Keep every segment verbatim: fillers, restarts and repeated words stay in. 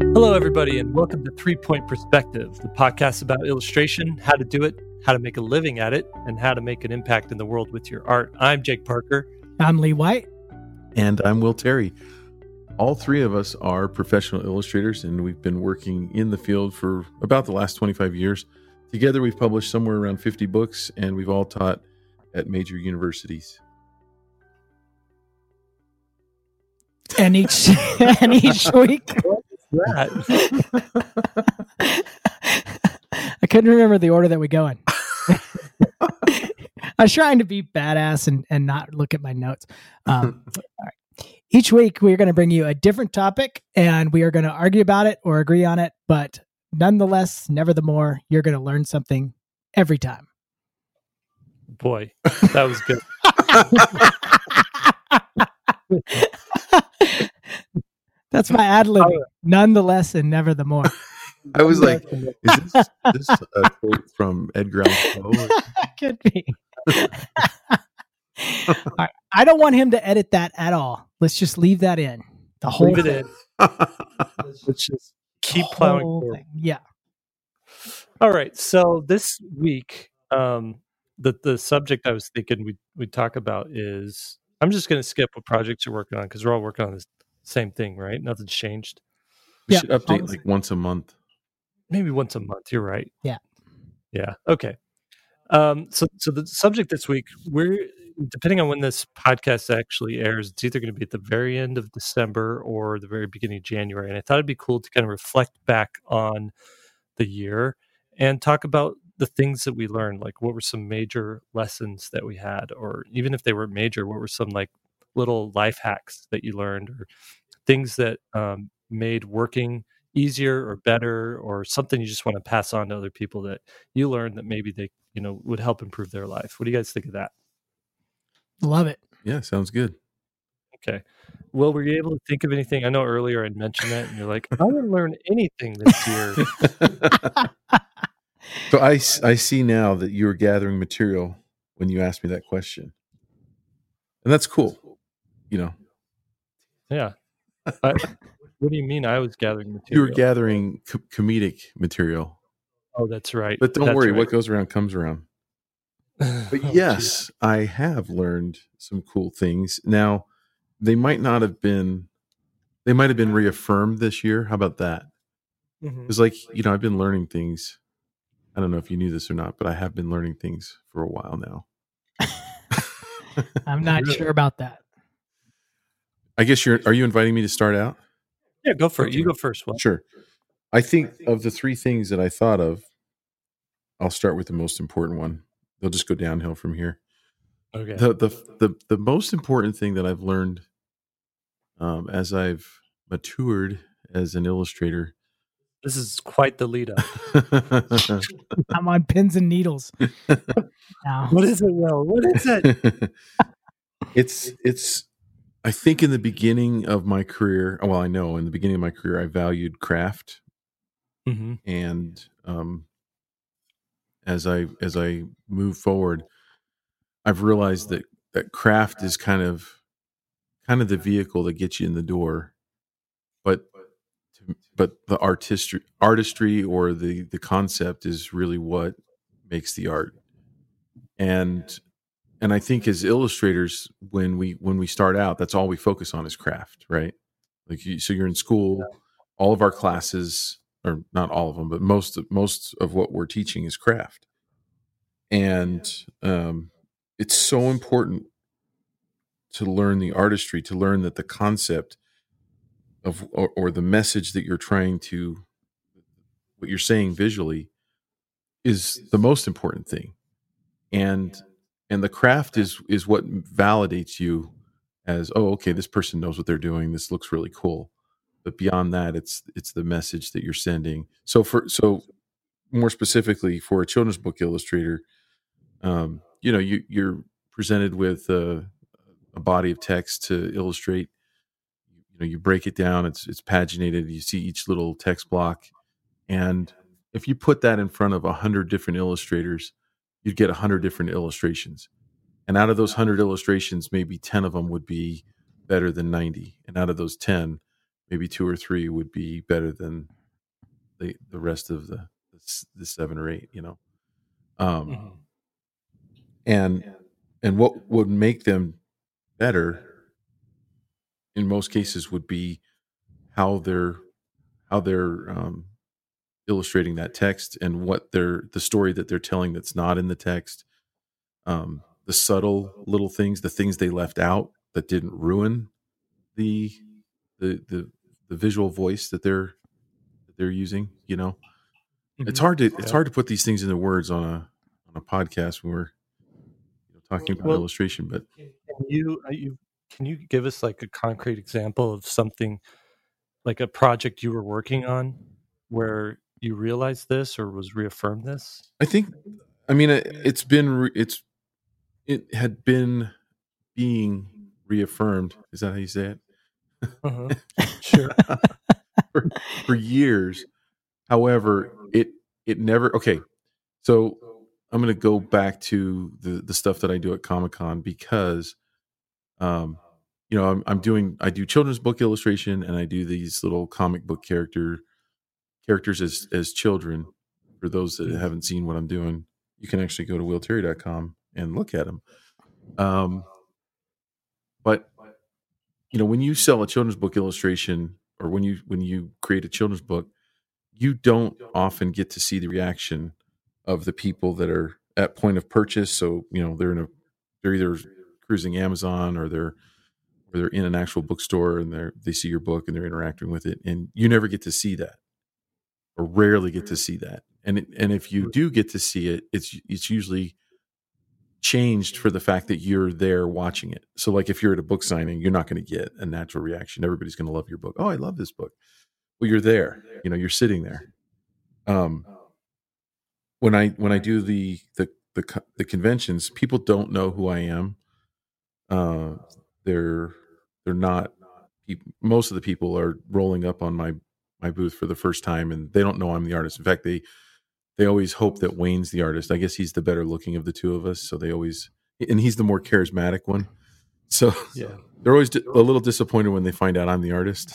Hello, everybody, and welcome to Three Point Perspective, the podcast about illustration, how to do it, how to make a living at it, and how to make an impact in the world with your art. I'm Jake Parker. I'm Lee White. And I'm Will Terry. All three of us are professional illustrators, and we've been working in the field for about the last twenty-five years. Together, we've published somewhere around fifty books, and we've all taught at major universities. And each and each week, That. I couldn't remember the order that we go in. I was trying to be badass and, and not look at my notes. Um, all right. Each week, we're going to bring you a different topic, and we are going to argue about it or agree on it. But nonetheless, never the more, you're going to learn something every time. Boy, that was good. That's my ad lib. Nonetheless, and never the more. I was like, is this, this a quote from Edgar Allan Poe? Could be. All right. I don't want him to edit that at all. Let's just leave that in. The whole Leave it thing. in. Let's just keep The plowing whole forward. thing. Yeah. All right. So this week, um, the the subject I was thinking we we'd talk about is, I'm just going to skip what projects you're working on because we're all working on the same thing, right? Nothing's changed. We Yeah. should update like once a month. Maybe once a month. You're right. Yeah. Yeah. Okay. Um, so, so the subject this week, we're depending on when this podcast actually airs, it's either going to be at the very end of December or the very beginning of January. And I thought it'd be cool to kind of reflect back on the year and talk about the things that we learned. Like, what were some major lessons that we had, or even if they were major, what were some like little life hacks that you learned, or things that um, made working easier or better, or something you just want to pass on to other people that you learned that maybe they, you know, would help improve their life. What do you guys think of that? Love it. Yeah, sounds good. Okay. Well, were you able to think of anything? I know earlier I mentioned that, and you're like, I didn't learn anything this year. So I, s- I see now that you were gathering material when you asked me that question. And that's cool. You know, Yeah. I, what do you mean I was gathering you material? were gathering co- comedic material. Oh, that's right. But don't That's worry, right. what goes around comes around. But Oh, yes, I have learned some cool things. Now, they might not have been, they might have been reaffirmed this year. How about that? geez. Mhm. It's like, you know, I've been learning things. I don't know if you knew this or not, but I have been learning things for a while now. I'm not Really? sure about that. I guess you're, are you inviting me to start out? Yeah, go for it. Okay. You go first. Well, Sure. I think of the three things that I thought of, I'll start with the most important one. They'll just go downhill from here. okay. The the the, the most important thing that I've learned um, as I've matured as an illustrator. This is quite the lead up. I'm on pins and needles. Now. What is it, Will? What is it? it's it's I think in the beginning of my career, well, I know in the beginning of my career, I valued craft, Mm-hmm. and um, as I as I move forward, I've realized that that craft is kind of kind of the vehicle that gets you in the door, but but the artistry artistry or the the concept is really what makes the art. And and I think as illustrators, when we when we start out, that's all we focus on is craft, right? Like you, so you're in school, all of our classes, or not all of them, but most of, most of what we're teaching is craft, and um, it's so important to learn the artistry, to learn that the concept of or, or the message that you're trying to, what you're saying visually, is the most important thing, and and the craft is is what validates you as, oh, okay, this person knows what they're doing, this looks really cool. But beyond that, it's it's the message that you're sending. So for so more specifically for a children's book illustrator, um, you know, you you're presented with a, a body of text to illustrate. You know, you break it down, it's it's paginated, you see each little text block, and if you put that in front of a hundred different illustrators, you'd get a hundred different illustrations. And out of those hundred illustrations, maybe ten of them would be better than ninety. And out of those ten, maybe two or three would be better than the the rest of the the seven or eight, you know. Um, mm-hmm. and and what would make them better in most cases would be how they're how they're um, illustrating that text and what they're the story that they're telling that's not in the text. Um, the subtle little things, the things they left out that didn't ruin the the the, the visual voice that they're that they're using. You know, mm-hmm. it's hard to it's yeah. hard to put these things into words on a on a podcast when we're you know, talking about well, illustration. But can you you can you give us like a concrete example of something like a project you were working on where you realized this or was reaffirmed this? I think. I mean, it, it's been it's it had been being reaffirmed. Is that how you say it? Uh-huh. Sure. for, for years. However, it it never. Okay, so I'm going to go back to the the stuff that I do at Comic-Con because, um, you know, I'm I'm doing I do children's book illustration and I do these little comic book character characters as as children. For those that haven't seen what I'm doing, you can actually go to will terry dot com and look at them. Um, but you know, when you sell a children's book illustration, or when you when you create a children's book, you don't often get to see the reaction of the people that are at point of purchase. So you know, they're in a they're either cruising Amazon or they're or they're in an actual bookstore and they they see your book and they're interacting with it, and you never get to see that, or rarely get to see that. And it, and if you do get to see it, it's it's usually changed for the fact that you're there watching it. So like if you're at a book signing, you're not going to get a natural reaction. Everybody's going to love your book. Oh, I love this book. Well, you're there. You know, you're sitting there. Um, when I when I do the the the, the conventions, people don't know who I am. Uh, they're they're not. Most of the people are rolling up on my my booth for the first time, and they don't know I'm the artist. In fact, they they always hope that Wayne's the artist. I guess he's the better looking of the two of us, so they always and he's the more charismatic one. So yeah, they're always a little disappointed when they find out I'm the artist.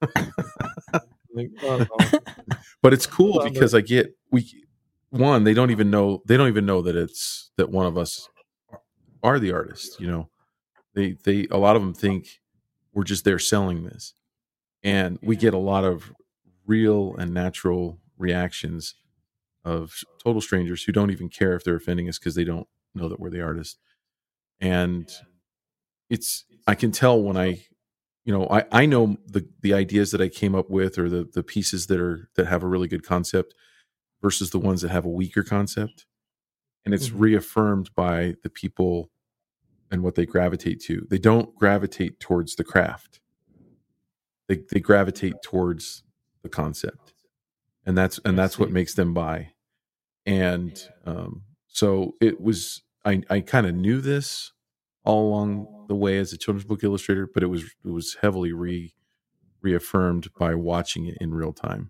But it's cool because I get we one they don't even know they don't even know that it's that one of us are the artist. You know, they they a lot of them think we're just there selling this, and we get a lot of real and natural reactions of total strangers who don't even care if they're offending us because they don't know that we're the artist. And it's I can tell when I you know I, I know the the ideas that I came up with or the the pieces that are that have a really good concept versus the ones that have a weaker concept, and it's mm-hmm. reaffirmed by the people and what they gravitate to. They don't gravitate towards the craft. They they gravitate towards the concept, and that's and that's what makes them buy. And um, so it was. I I kind of knew this all along the way as a children's book illustrator, but it was it was heavily re reaffirmed by watching it in real time.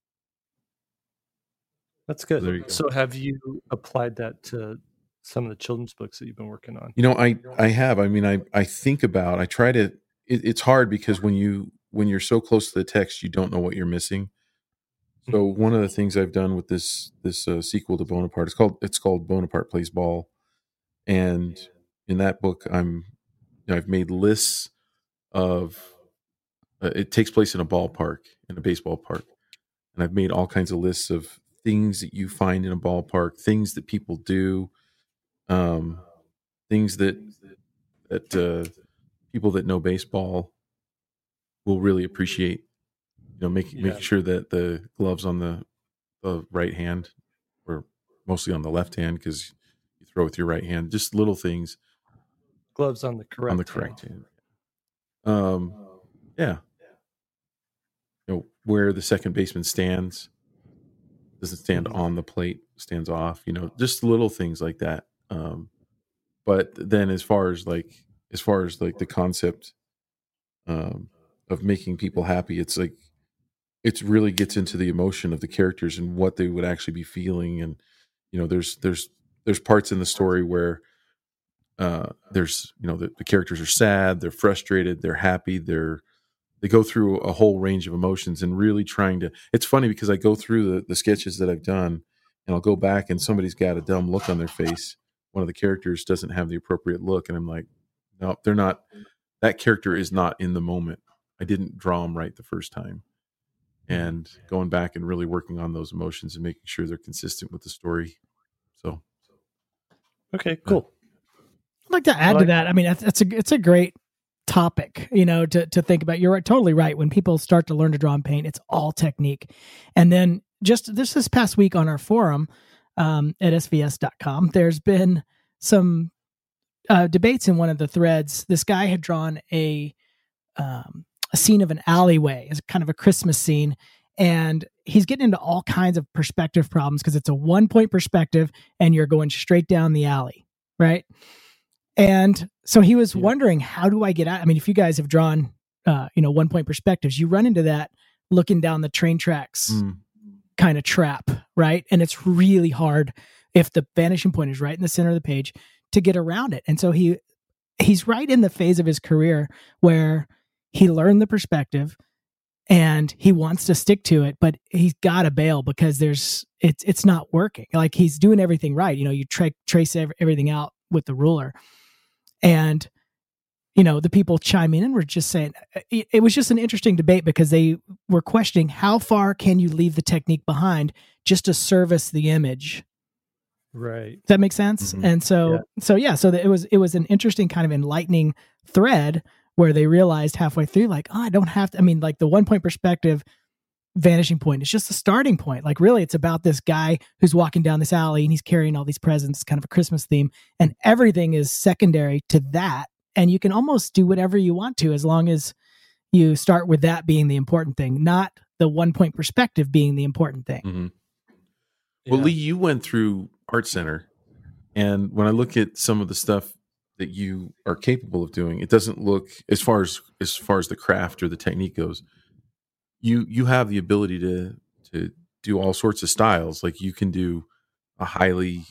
That's good. So, so have you applied that to some of the children's books that you've been working on? You know, I I have. I mean, I I think about. I try to. It, it's hard because when you when you're so close to the text, you don't know what you're missing. So one of the things I've done with this this uh, sequel to Bonaparte, it's called it's called Bonaparte Plays Ball, and in that book, I'm you know, I've made lists of. Uh, it takes place in a ballpark, in a baseball park, and I've made all kinds of lists of things that you find in a ballpark, things that people do, um, things that that uh, people that know baseball will really appreciate. You know, making yeah. making sure that the gloves on the, the right hand, or mostly on the left hand, because you throw with your right hand. Just little things. Gloves on the correct on the correct hand. hand. Um, yeah. You know, where the second baseman stands, doesn't stand mm-hmm. on the plate, stands off. You know, just little things like that. Um, but then, as far as like, as far as like the concept um, of making people happy, it's like. It really gets into the emotion of the characters and what they would actually be feeling. And, you know, there's, there's, there's parts in the story where uh, there's, you know, the, the characters are sad, they're frustrated, they're happy, they're, they go through a whole range of emotions and really trying to. It's funny because I go through the, the sketches that I've done, and I'll go back and somebody's got a dumb look on their face. One of the characters doesn't have the appropriate look, and I'm like, no, they're not. That character is not in the moment. I didn't draw them right the first time. And going back and really working on those emotions and making sure they're consistent with the story. So, okay, cool. I'd like to add like to that. I mean, it's a it's a great topic, you know, to to think about. You're right, totally right. When people start to learn to draw and paint, it's all technique. And then just this this past week on our forum um, at S V S dot com, there's been some uh, debates in one of the threads. This guy had drawn a um, a scene of an alleyway as kind of a Christmas scene. And he's getting into all kinds of perspective problems because it's a one point perspective and you're going straight down the alley. Right. And so he was yeah. wondering, how do I get out? I mean, if you guys have drawn, uh, you know, one point perspectives, you run into that looking down the train tracks mm. kind of trap. Right. And it's really hard if the vanishing point is right in the center of the page to get around it. And so he, he's right in the phase of his career where he learned the perspective and he wants to stick to it, but he's got to bail because there's, it's, it's not working. Like he's doing everything right. You know, you tra- trace ev- everything out with the ruler, and, you know, the people chiming in were just saying, it, it was just an interesting debate because they were questioning how far can you leave the technique behind just to service the image. Right. Does that make sense? Mm-hmm. And so, yeah. so yeah, so it was, it was an interesting kind of enlightening thread where they realized halfway through, like, oh, I don't have to, I mean, like the one point perspective vanishing point is just a starting point. Like really it's about this guy who's walking down this alley and he's carrying all these presents, kind of a Christmas theme, and everything is secondary to that. And you can almost do whatever you want to, as long as you start with that being the important thing, not the one point perspective being the important thing. Mm-hmm. Well, yeah. Lee, you went through Art Center, and when I look at some of the stuff that you are capable of doing, it doesn't look, as far as as far as the craft or the technique goes, you you have the ability to to do all sorts of styles. Like you can do a highly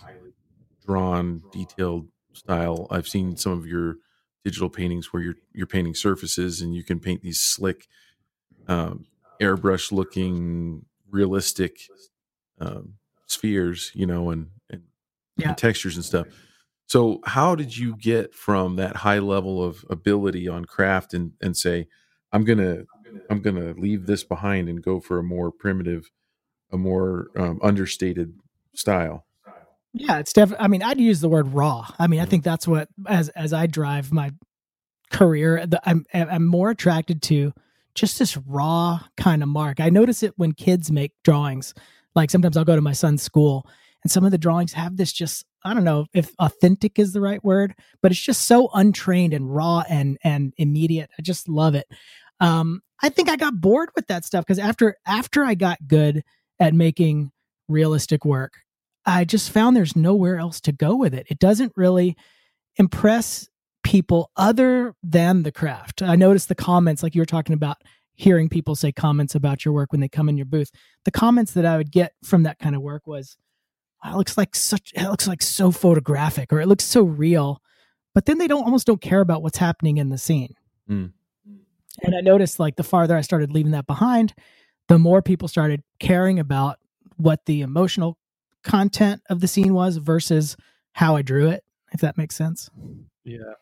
drawn, detailed style. I've seen some of your digital paintings where you're you're painting surfaces, and you can paint these slick, um, airbrush looking, realistic um, spheres, you know, and and, yeah. and textures and stuff. So how did you get from that high level of ability on craft and, and say, I'm going to, I'm going to leave this behind and go for a more primitive, a more um, understated style? Yeah, it's definitely, I mean, I'd use the word raw. I mean, I think that's what, as, as I drive my career, the, I'm, I'm more attracted to just this raw kind of mark. I notice it when kids make drawings. Like sometimes I'll go to my son's school and some of the drawings have this just, I don't know if authentic is the right word, but it's just so untrained and raw and and immediate. I just love it. Um, I think I got bored with that stuff because after after I got good at making realistic work, I just found there's nowhere else to go with it. It doesn't really impress people other than the craft. I noticed the comments, like you were talking about, hearing people say comments about your work when they come in your booth. The comments that I would get from that kind of work was, it looks like such, it looks like so photographic, or it looks so real, but then they don't almost don't care about what's happening in the scene. Mm. And I noticed like the farther I started leaving that behind, the more people started caring about what the emotional content of the scene was versus how I drew it, if that makes sense. Yeah.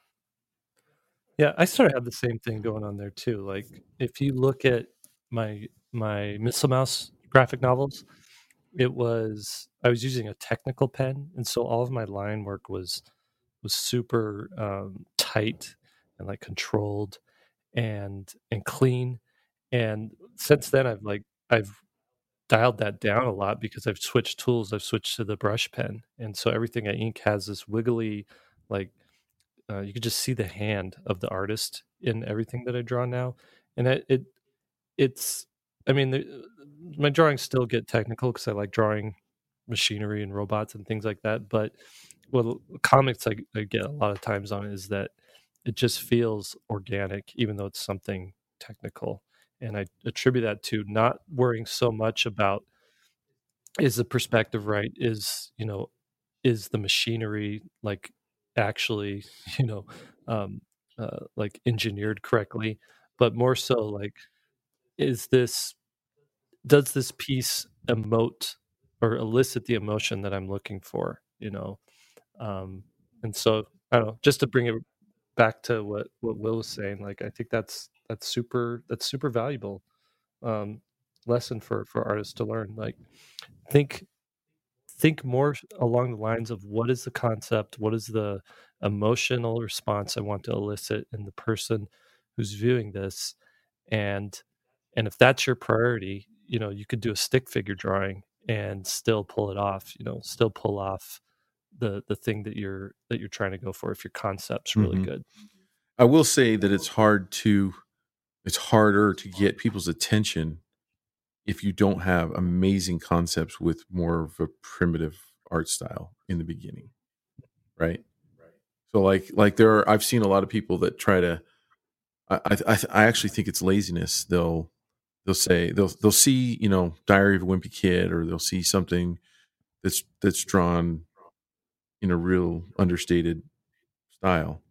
Yeah. I sort of have the same thing going on there too. Like if you look at my, my Missile Mouse graphic novels, it was, I was using a technical pen. And so all of my line work was, was super um, tight and like controlled and, and clean. And since then I've like, I've dialed that down a lot because I've switched tools. I've switched to the brush pen. And so everything I ink has this wiggly, like uh, you could just see the hand of the artist in everything that I draw now. And it, it it's, I mean, the, my drawings still get technical because I like drawing machinery and robots and things like that. But what comics I, I get a lot of times on is that it just feels organic, even though it's something technical. And I attribute that to not worrying so much about, is the perspective right? Is, you know, is the machinery like actually, you know, um, uh, like engineered correctly? but more so like, is this, does this piece emote or elicit the emotion that I'm looking for, you know? Um, and so I don't know, just to bring it back to what, what Will was saying, like, I think that's, that's super, that's super valuable, um, lesson for, for artists to learn. Like, think, think more along the lines of what is the concept, what is the emotional response I want to elicit in the person who's viewing this, and and if that's your priority, you know, you could do a stick figure drawing and still pull it off, you know, still pull off the the thing that you're that you're trying to go for if your concept's really Mhm. good. I will say that it's hard to, it's harder to get people's attention if you don't have amazing concepts with more of a primitive art style in the beginning, right? So like like there are, I've seen a lot of people that try to, I I, I actually think it's laziness. They'll they'll say they'll they'll see, you know, Diary of a Wimpy Kid, or they'll see something that's that's drawn in a real understated style,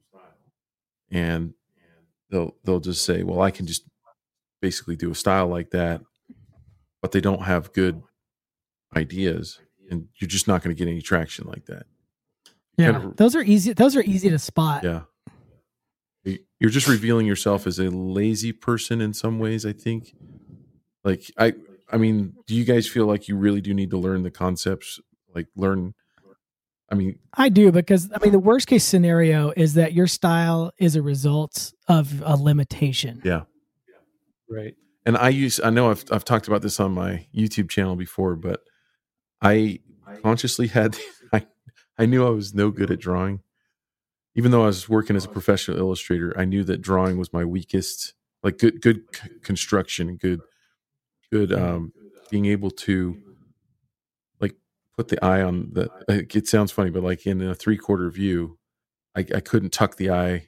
and they'll they'll just say, well, I can just basically do a style like that, but they don't have good ideas, and you're just not going to get any traction like that. You Yeah, kind of- those are easy. Those are easy to spot. yeah. You- You're just revealing yourself as a lazy person in some ways, I think. Like I I mean, do you guys feel like you really do need to learn the concepts, like learn I mean, I do, because I mean the worst case scenario is that your style is a result of a limitation. yeah. Right. And I use I know I've I've talked about this on my YouTube channel before, but I consciously had I I knew I was no good at drawing. Even though I was working as a professional illustrator, I knew that drawing was my weakest, like good good c- construction, good good um being able to like put the eye on the, like, it sounds funny, but like in a three quarter view, I, I couldn't tuck the eye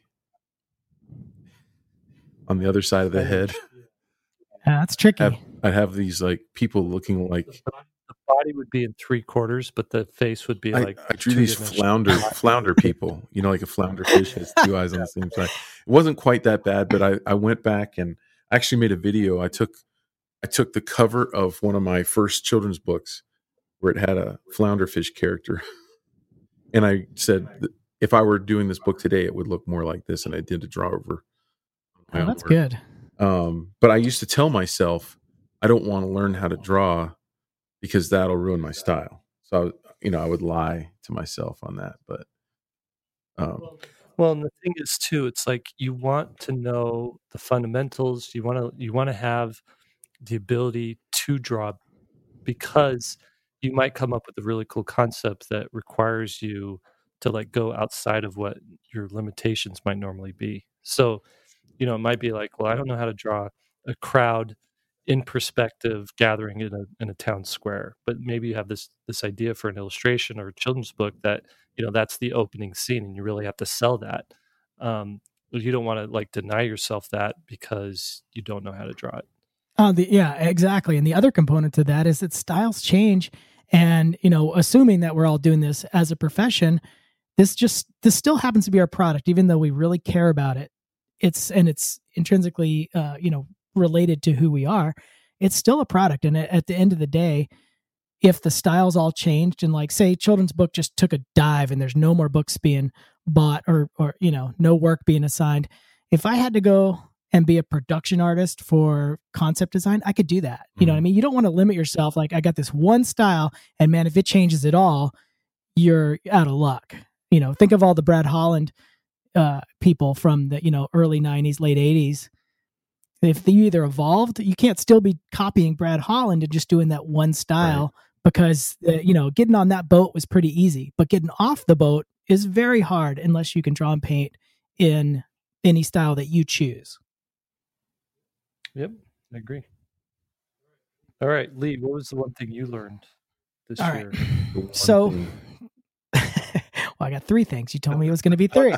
on the other side of the head. Uh, that's tricky. Have, I'd have these like people looking like The body would be in three quarters, but the face would be I, like I drew two these dimensional. flounder flounder people, you know, like a flounder fish has two eyes on the same side. It wasn't quite that bad, but I, I went back and actually made a video. I took I took the cover of one of my first children's books where it had a flounder fish character, and I said, if I were doing this book today, it would look more like this, and I did a draw over. Oh, that's good. Um, but I used to tell myself, I don't want to learn how to draw because that'll ruin my style. So, you know, I would lie to myself on that. But um, Well, and the thing is too, it's like you want to know the fundamentals. You want to you want to have the ability to draw, because you might come up with a really cool concept that requires you to like go outside of what your limitations might normally be. So, you know, it might be like, well, I don't know how to draw a crowd in perspective gathering in a in a town square, but maybe you have this this idea for an illustration or a children's book that, you know, that's the opening scene, and you really have to sell that. Um, but you don't want to like deny yourself that because you don't know how to draw it. Oh, the, yeah, exactly. And the other component to that is that styles change. And, you know, assuming that we're all doing this as a profession, this just, this still happens to be our product, even though we really care about it. It's, and it's intrinsically, uh, you know, related to who we are. It's still a product. And at the end of the day, if the styles all changed and like, say, children's book just took a dive and there's no more books being bought or, or, you know, no work being assigned. If I had to go and be a production artist for concept design, I could do that. You know what I mean? You don't want to limit yourself. Like, I got this one style, and man, if it changes at all, you're out of luck. You know, think of all the Brad Holland uh, people from the, you know, early nineties, late eighties. If you either evolved, you can't still be copying Brad Holland and just doing that one style, right? Because, uh, you know, getting on that boat was pretty easy, but getting off the boat is very hard unless you can draw and paint in any style that you choose. Yep, I agree. All right, Lee, what was the one thing you learned this All year? Right. So, well, I got three things. You told me it was going to be three,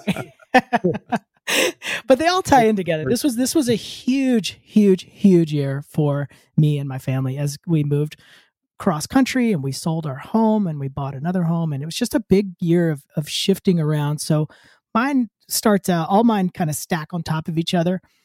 but they all tie in together. This was this was a huge, huge, huge year for me and my family as we moved cross country and we sold our home and we bought another home, and it was just a big year of of shifting around. So mine starts out, all mine kind of stack on top of each other.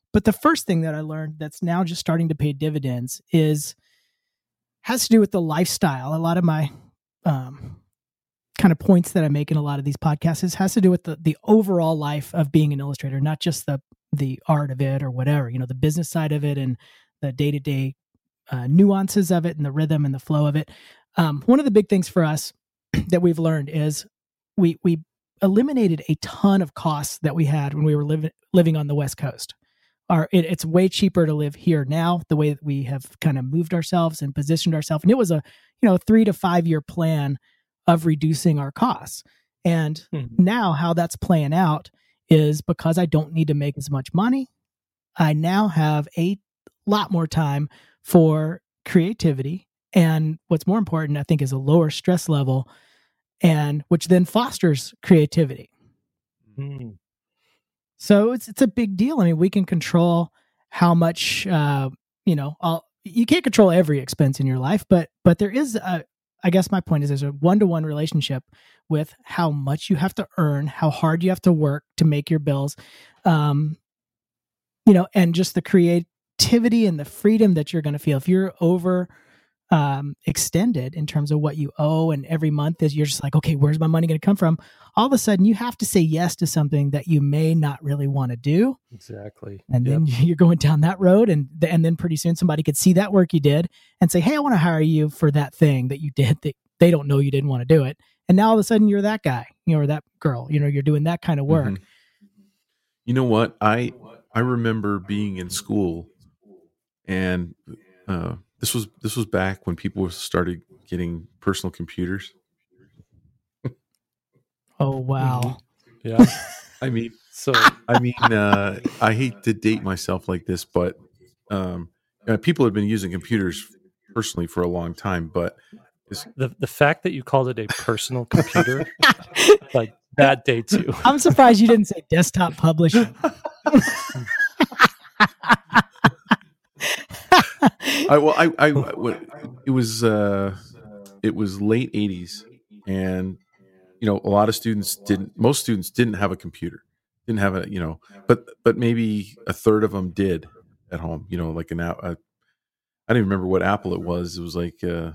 but the first thing that I learned that's now just starting to pay dividends is has to do with the lifestyle. A lot of my um, kind of points that I make in a lot of these podcasts is, has to do with the, the overall life of being an illustrator, not just the the art of it or whatever, you know, the business side of it and the day-to-day uh, nuances of it and the rhythm and the flow of it. Um, one of the big things for us that we've learned is we we eliminated a ton of costs that we had when we were living living on the West Coast. Our, it, it's way cheaper to live here now, the way that we have kind of moved ourselves and positioned ourselves. And it was a, you know, three to five year plan of reducing our costs. And mm-hmm. now how that's playing out is because I don't need to make as much money. I now have a lot more time for creativity. And what's more important, I think, is a lower stress level, and which then fosters creativity. Mm. So it's it's a big deal. I mean, we can control how much, uh, you know, I'll, you can't control every expense in your life, but but there is, a, I guess my point is there's a one-to-one relationship with how much you have to earn, how hard you have to work to make your bills, um, you know, and just the creativity and the freedom that you're going to feel. If you're over um, extended in terms of what you owe, and every month is you're just like, okay, where's my money going to come from? All of a sudden you have to say yes to something that you may not really want to do. Exactly. And yep. then you're going down that road, and and then pretty soon somebody could see that work you did and say, hey, I want to hire you for that thing that you did that they don't know you didn't want to do it. And now all of a sudden you're that guy, you know, or that girl, you know, you're doing that kind of work. Mm-hmm. You know what? I, I remember being in school, and, uh, This was this was back when people started getting personal computers. Oh wow! Yeah, I mean, so I mean, uh, I hate to date myself like this, but um, uh, people have been using computers personally for a long time. But the the fact that you called it a personal computer, like that dates you. I'm surprised you didn't say desktop publishing. I, well, I, I, it was, uh, it was late eighties, and you know, a lot of students didn't. Most students didn't have a computer, didn't have a, you know, but but maybe a third of them did at home. You know, like an, a, I don't even remember what Apple it was. It was like, uh,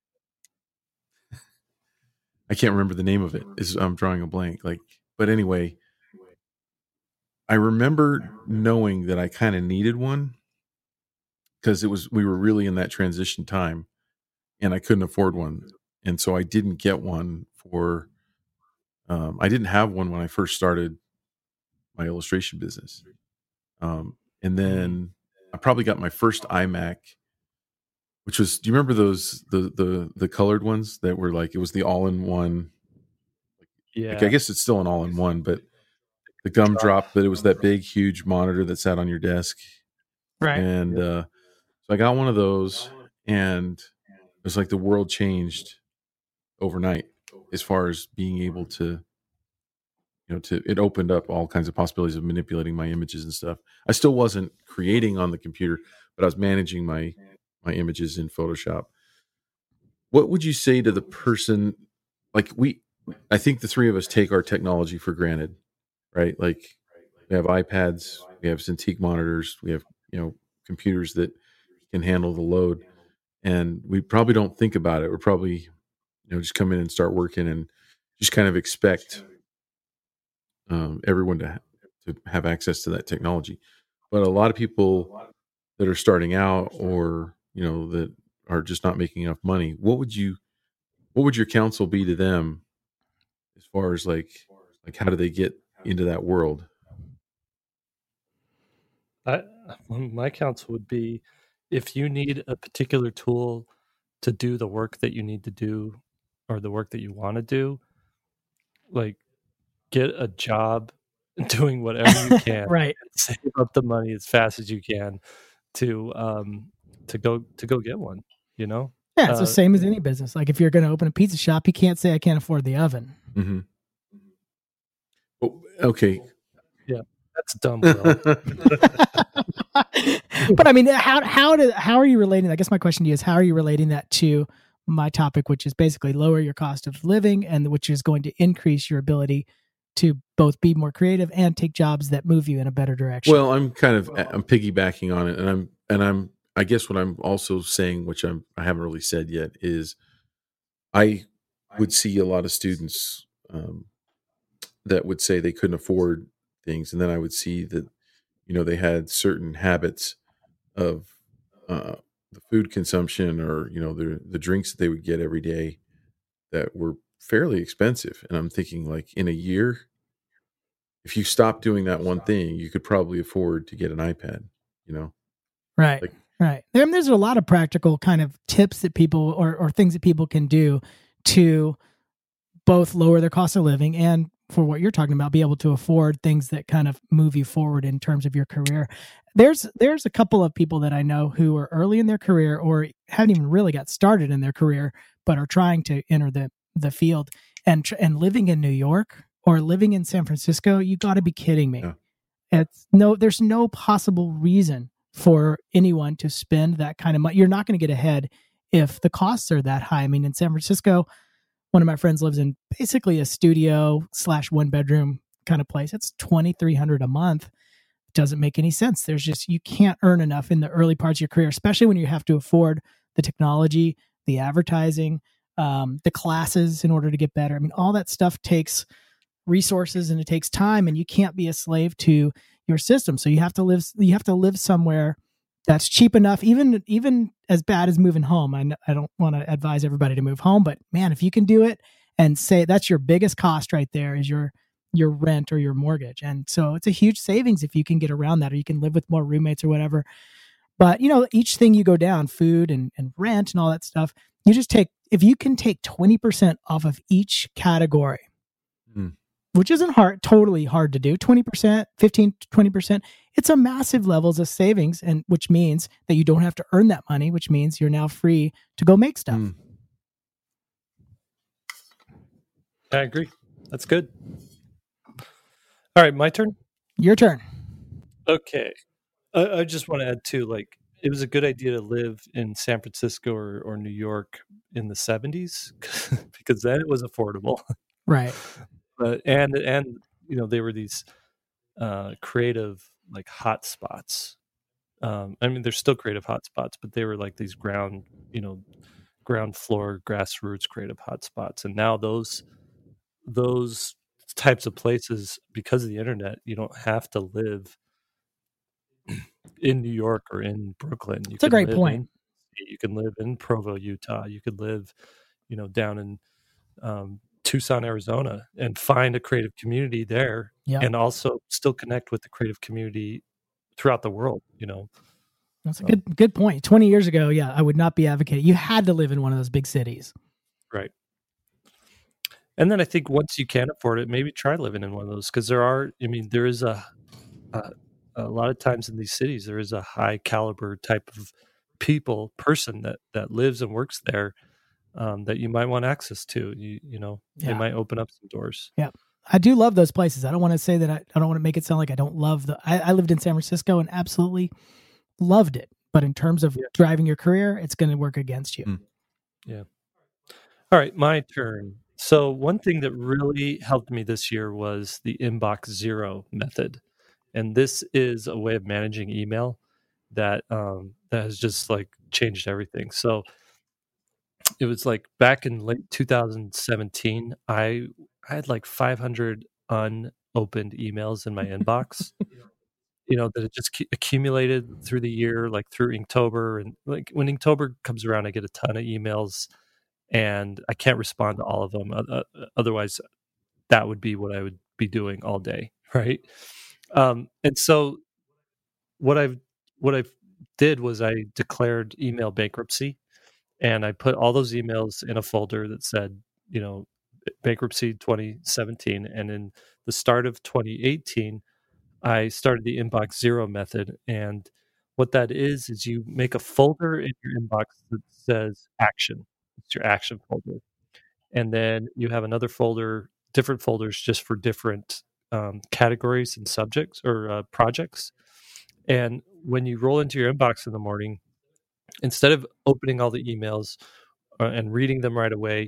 I can't remember the name of it. It's, I'm drawing a blank. Like, but anyway, I remember knowing that I kind of needed one, because it was, we were really in that transition time, and I couldn't afford one. And so I didn't get one for, um, I didn't have one when I first started my illustration business. Um, and then I probably got my first iMac, which was, do you remember those, the, the, the colored ones that were like, it was the all-in-one. Yeah. Like, I guess it's still an all-in-one, but the gumdrop, but it was that big, huge monitor that sat on your desk. Right. And, uh, so I got one of those, and it was like the world changed overnight as far as being able to, you know, to, it opened up all kinds of possibilities of manipulating my images and stuff. I still wasn't creating on the computer, but I was managing my, my images in Photoshop. What would you say to the person, like we, I think the three of us take our technology for granted, right? Like we have iPads, we have Cintiq monitors, we have, you know, computers that can handle the load, and we probably don't think about it. We're probably, you know, just come in and start working and just kind of expect um, everyone to ha- to have access to that technology. But a lot of people that are starting out, or you know, that are just not making enough money, what would you, what would your counsel be to them as far as like, like how do they get into that world? I, my counsel would be, if you need a particular tool to do the work that you need to do, or the work that you want to do, like get a job doing whatever you can, right? Save up the money as fast as you can to um to go to go get one. You know, yeah, it's uh, the same as any business. Like if you're going to open a pizza shop, you can't say I can't afford the oven. Mm-hmm. Oh, okay. Yeah, that's dumb, Will. But I mean, how how do how are you relating? I guess my question to you is, how are you relating that to my topic, which is basically lower your cost of living, and which is going to increase your ability to both be more creative and take jobs that move you in a better direction. Well, I'm kind of I'm piggybacking on it, and I'm and I'm I guess what I'm also saying, which I'm I haven't really said yet, is I would see a lot of students um, that would say they couldn't afford things, and then I would see that you know they had certain habits of uh, the food consumption, or you know the the drinks that they would get every day that were fairly expensive, and I'm thinking like in a year, if you stop doing that one thing, you could probably afford to get an iPad. You know, right, like, right. There, there's a lot of practical kind of tips that people or or things that people can do to both lower their cost of living and, for what you're talking about, be able to afford things that kind of move you forward in terms of your career. There's there's a couple of people that I know who are early in their career or haven't even really got started in their career, but are trying to enter the the field and and living in New York or living in San Francisco. You got to be kidding me. Yeah. It's no, there's no possible reason for anyone to spend that kind of money. You're not going to get ahead if the costs are that high. I mean, in San Francisco, one of my friends lives in basically a studio slash one bedroom kind of place. It's twenty-three hundred dollars a month. Doesn't make any sense. There's just, you can't earn enough in the early parts of your career, especially when you have to afford the technology, the advertising, um, the classes in order to get better. I mean, all that stuff takes resources and it takes time, and you can't be a slave to your system. So you have to live, you have to live somewhere that's cheap enough, even even as bad as moving home. I, I don't want to advise everybody to move home, but man, if you can do it and say that's your biggest cost right there is your your rent or your mortgage. And so it's a huge savings if you can get around that, or you can live with more roommates or whatever. But, you know, each thing you go down, food and, and rent and all that stuff, you just take, if you can take twenty percent off of each category, Mm. which isn't hard, totally hard to do, twenty percent, fifteen to twenty percent, it's a massive levels of savings, and which means that you don't have to earn that money, which means you're now free to go make stuff. Mm. I agree. That's good. All right, my turn. Your turn. Okay. I, I just want to add too, like, it was a good idea to live in San Francisco or, or New York in the seventies because then it was affordable. Right. But and and you know, they were these uh, creative like hot spots. Um, I mean, they're still creative hot spots, but they were like these ground, you know, ground floor grassroots creative hot spots. And now those those types of places, because of the internet, you don't have to live in New York or in Brooklyn. You It's a can great live point. in- you can live in Provo, Utah. You could live, you know, down in um, Tucson, Arizona, and find a creative community there, Yeah. and also still connect with the creative community throughout the world. You know, That's a good good point. twenty years ago, yeah, I would not be advocating. You had to live in one of those big cities. right? And then I think once you can afford it, maybe try living in one of those, because there are. I mean, there is a, a a lot of times in these cities there is a high caliber type of people person that that lives and works there. Um, that you might want access to. You you know, Yeah. they might open up some doors. I do love those places. I don't want to say that I, I don't want to make it sound like I don't love the. I, I lived in San Francisco and absolutely loved it. But in terms of Yeah. driving your career, it's going to work against you. Mm. All right, my turn. So one thing that really helped me this year was the inbox zero method, and this is a way of managing email that um, that has just like changed everything. So it was like back in late two thousand seventeen, I I had like five hundred unopened emails in my inbox. You know, that had just cu- accumulated through the year, like through Inktober, and like when Inktober comes around, I get a ton of emails, and I can't respond to all of them. Uh, uh, otherwise, that would be what I would be doing all day, right? Um, and so what I've what I did was I declared email bankruptcy, and I put all those emails in a folder that said, you know, bankruptcy twenty seventeen, and in the start of twenty eighteen, I started the inbox zero method. And what that is is you make a folder in your inbox that says action. It's your action folder, and then you have another folder, different folders just for different um, categories and subjects or uh, projects. And when you roll into your inbox in the morning, instead of opening all the emails uh, and reading them right away,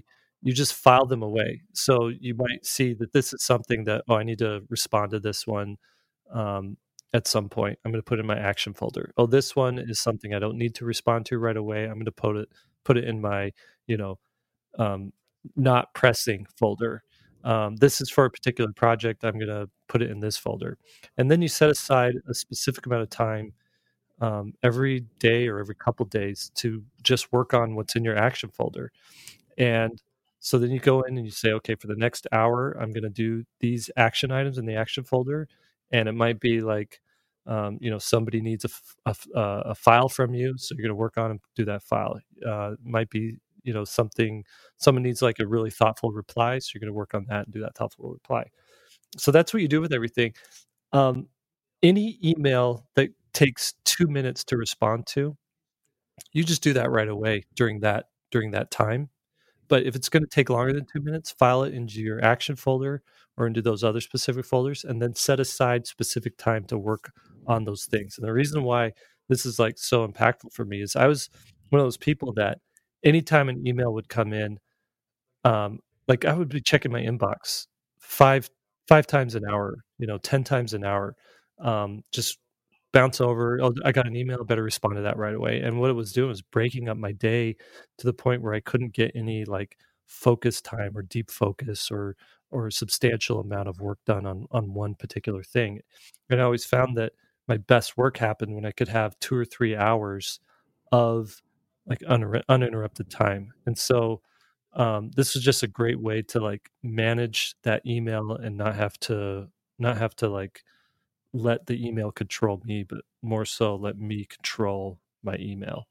you just file them away. So you might see that this is something that, oh, I need to respond to this one um, at some point. I'm going to put it in my action folder. Oh, this one is something I don't need to respond to right away. I'm going to put it put it in my, you know, um, not pressing folder. Um, this is for a particular project. I'm going to put it in this folder. And then you set aside a specific amount of time um, every day or every couple days to just work on what's in your action folder. And so then you go in and you say, okay, for the next hour, I'm going to do these action items in the action folder. And it might be like, um, you know, somebody needs a, a, a file from you. So you're going to work on and do that file. Uh, it might be, you know, something, someone needs like a really thoughtful reply. So you're going to work on that and do that thoughtful reply. So that's what you do with everything. Um, any email that takes two minutes to respond to, you just do that right away during that, during that time. But if it's going to take longer than two minutes, file it into your action folder or into those other specific folders, and then set aside specific time to work on those things. And the reason why this is like so impactful for me is I was one of those people that anytime an email would come in, um, like I would be checking my inbox five five times an hour, you know, ten times an hour, um, just bounce over. Oh, I got an email. I better respond to that right away. And what it was doing was breaking up my day to the point where I couldn't get any like focus time or deep focus or or a substantial amount of work done on on one particular thing. And I always found that my best work happened when I could have two or three hours of like un- uninterrupted time. And so um, this is just a great way to like manage that email and not have to not have to like let the email control me, but more so let me control my email.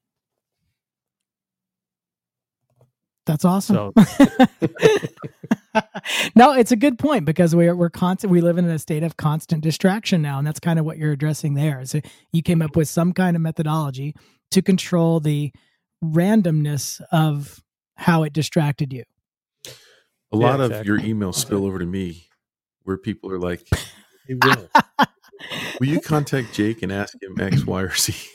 That's awesome. So, no, it's a good point because we're we're constant. We live in a state of constant distraction now, and that's kind of what you're addressing there. So you came up with some kind of methodology to control the randomness of how it distracted you. A lot Yeah, of exactly. your emails spill over to me, where people are like, it will. "Will you contact Jake and ask him X, Y, or Z?"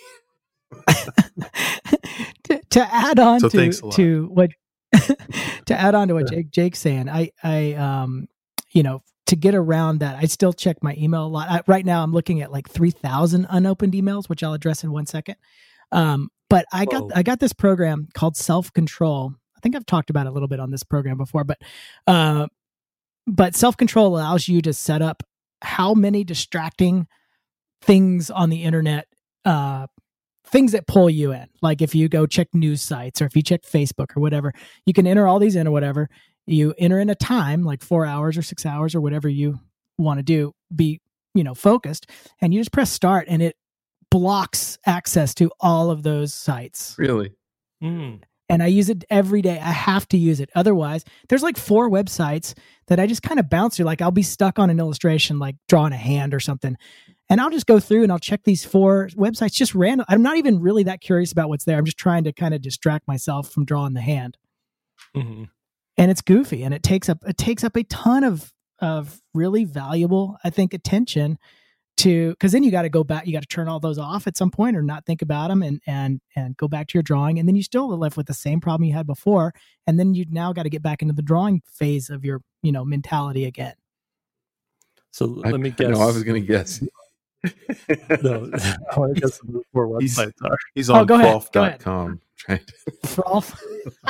to, to add on So to thanks a lot. to what to add on to what Jake Jake's saying, I I um you know to get around that, I still check my email a lot. I, right now, I'm looking at like three thousand unopened emails, which I'll address in one second. Um, but I got Whoa. I got this program called Self Control. I think I've talked about it a little bit on this program before, but uh, but Self Control allows you to set up how many distracting things on the internet, uh, things that pull you in. Like if you go check news sites or if you check Facebook or whatever, you can enter all these in or whatever. You enter in a time, like four hours or six hours or whatever you want to do, be, you know, focused, and you just press start and it blocks access to all of those sites. Really? Mm. And I use it every day. I have to use it. Otherwise, there's like four websites that I just kind of bounce through. Like I'll be stuck on an illustration, like drawing a hand or something. And I'll just go through and I'll check these four websites just random. I'm not even really that curious about what's there. I'm just trying to kind of distract myself from drawing the hand. Mm-hmm. And it's goofy and it takes up, it takes up a ton of, of really valuable, I think, attention to, because then you got to go back, you got to turn all those off at some point or not think about them and and and go back to your drawing, and then you still left with the same problem you had before, and then you now got to get back into the drawing phase of your, you know, mentality again. So I, let me guess. No, I was going to guess. No, I want to guess what the four He's- websites are. He's Oh, on go ahead, Quoff go dot ahead. com. Trying to- Frolf.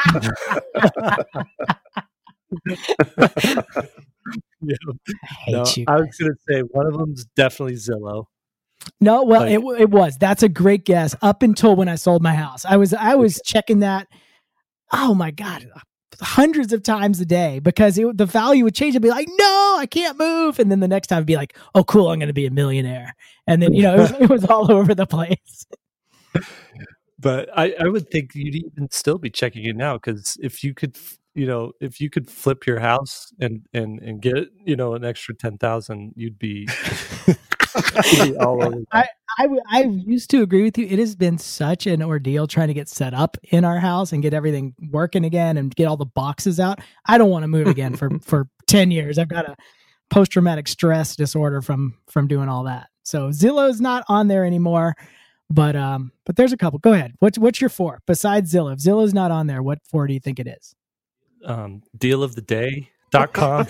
Yeah. I hate No, you. I was going to say one of them's definitely Zillow. No, well, Like- it it was. That's a great guess. Up until when I sold my house, I was I was checking that. Oh my god, hundreds of times a day because it, the value would change. I'd be like, no, I can't move, and then the next time I'd be like, oh, cool, I'm going to be a millionaire, and then you know it was, it was all over the place. But I, I would think you'd even still be checking it now because if you could, f- you know, if you could flip your house and and and get, you know, an extra ten thousand, you'd be, you'd be all over. I, w- I used to agree with you. It has been such an ordeal trying to get set up in our house and get everything working again and get all the boxes out. I don't want to move again for, for ten years. I've got a post-traumatic stress disorder from, from doing all that. So Zillow's not on there anymore, but, um, but there's a couple. Go ahead. What's, what's your four besides Zillow? If Zillow's not on there, what four do you think it is? um, deal of the day dot com.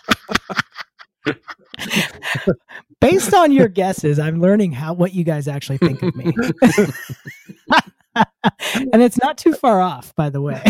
Based on your guesses, I'm learning how what you guys actually think of me. And it's not too far off, by the way.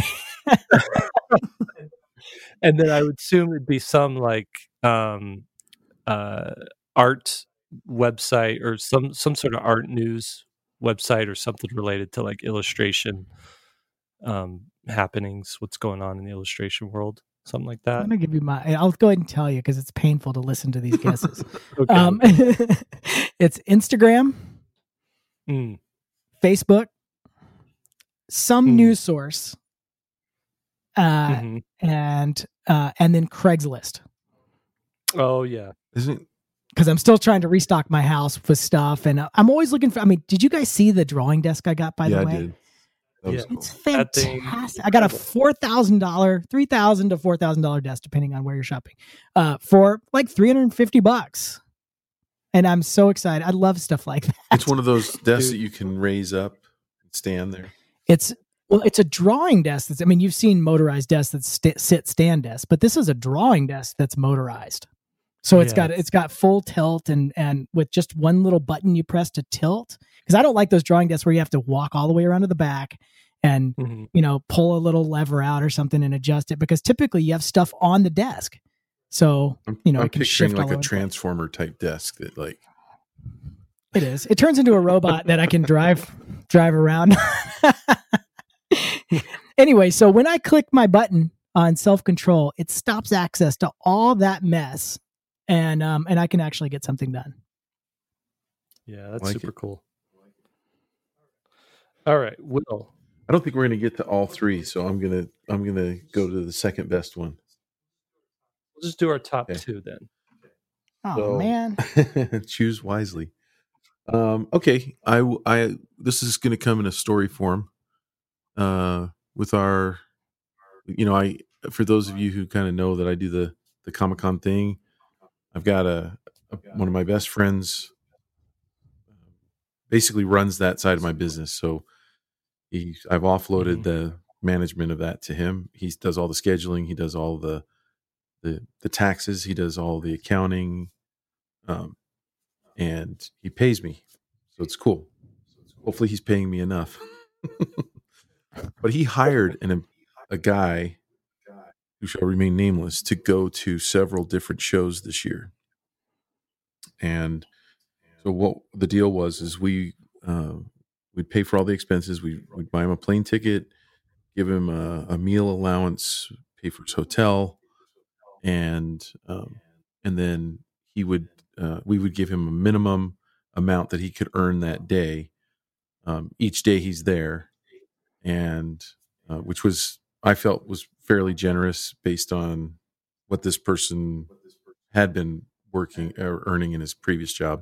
And then I would assume it'd be some like um, uh, art website or some some sort of art news website or something related to like illustration um, happenings, what's going on in the illustration world, something like that. I'm gonna give you my. I'll go ahead and tell you because it's painful to listen to these guesses. Okay. Um, it's Instagram, Mm. Facebook, some Mm. news source, uh, Mhm. and uh, and then Craigslist. Oh yeah. Isn't Because I'm still trying to restock my house with stuff, and uh, I'm always looking for. I mean, did you guys see the drawing desk I got? By yeah, the I way, did. That was Yeah. cool. it's That thing- fantastic. I got a four thousand dollar, three thousand to four thousand dollar desk, depending on where you're shopping, uh, for like three hundred and fifty bucks. And I'm so excited. I love stuff like that. It's one of those desks Dude. that you can raise up and stand there. It's well, it's a drawing desk. That's, I mean, you've seen motorized desks that st- sit stand desks, but this is a drawing desk that's motorized. So it's Yeah, got it's got full tilt and and with just one little button you press to tilt. Because I don't like those drawing desks where you have to walk all the way around to the back and Mhm. you know pull a little lever out or something and adjust it. Because typically you have stuff on the desk, so I'm, you know I'm it can picturing shift all like a over the place. transformer type desk that like It is. It turns into a robot that I can drive drive around. Anyway, so when I click my button on self-control, it stops access to all that mess, and um, and I can actually get something done. Yeah, that's Like super it. cool. All right, Will. I don't think we're gonna get to all three, so I'm gonna I'm gonna go to the second best one. We'll just do our top Okay. two then. Oh So- man, Choose wisely. Um, okay, I, w- I this is going to come in a story form. Uh, with our, you know, I for those of you who kind of know that I do the the Comic Con thing, I've got a, a one of my best friends. Basically, runs that side of my business. So he, I've offloaded Mhm. the management of that to him. He does all the scheduling. He does all the the the taxes. He does all the accounting. Um, and he pays me, so it's cool. Hopefully, he's paying me enough. But he hired an, a guy who shall remain nameless to go to several different shows this year. And so, what the deal was is we uh, we'd pay for all the expenses. We would buy him a plane ticket, give him a, a meal allowance, pay for his hotel, and um, and then he would uh, we would give him a minimum amount that he could earn that day. Um, each day he's there, and uh, which was I felt was fairly generous based on what this person had been working or earning in his previous job.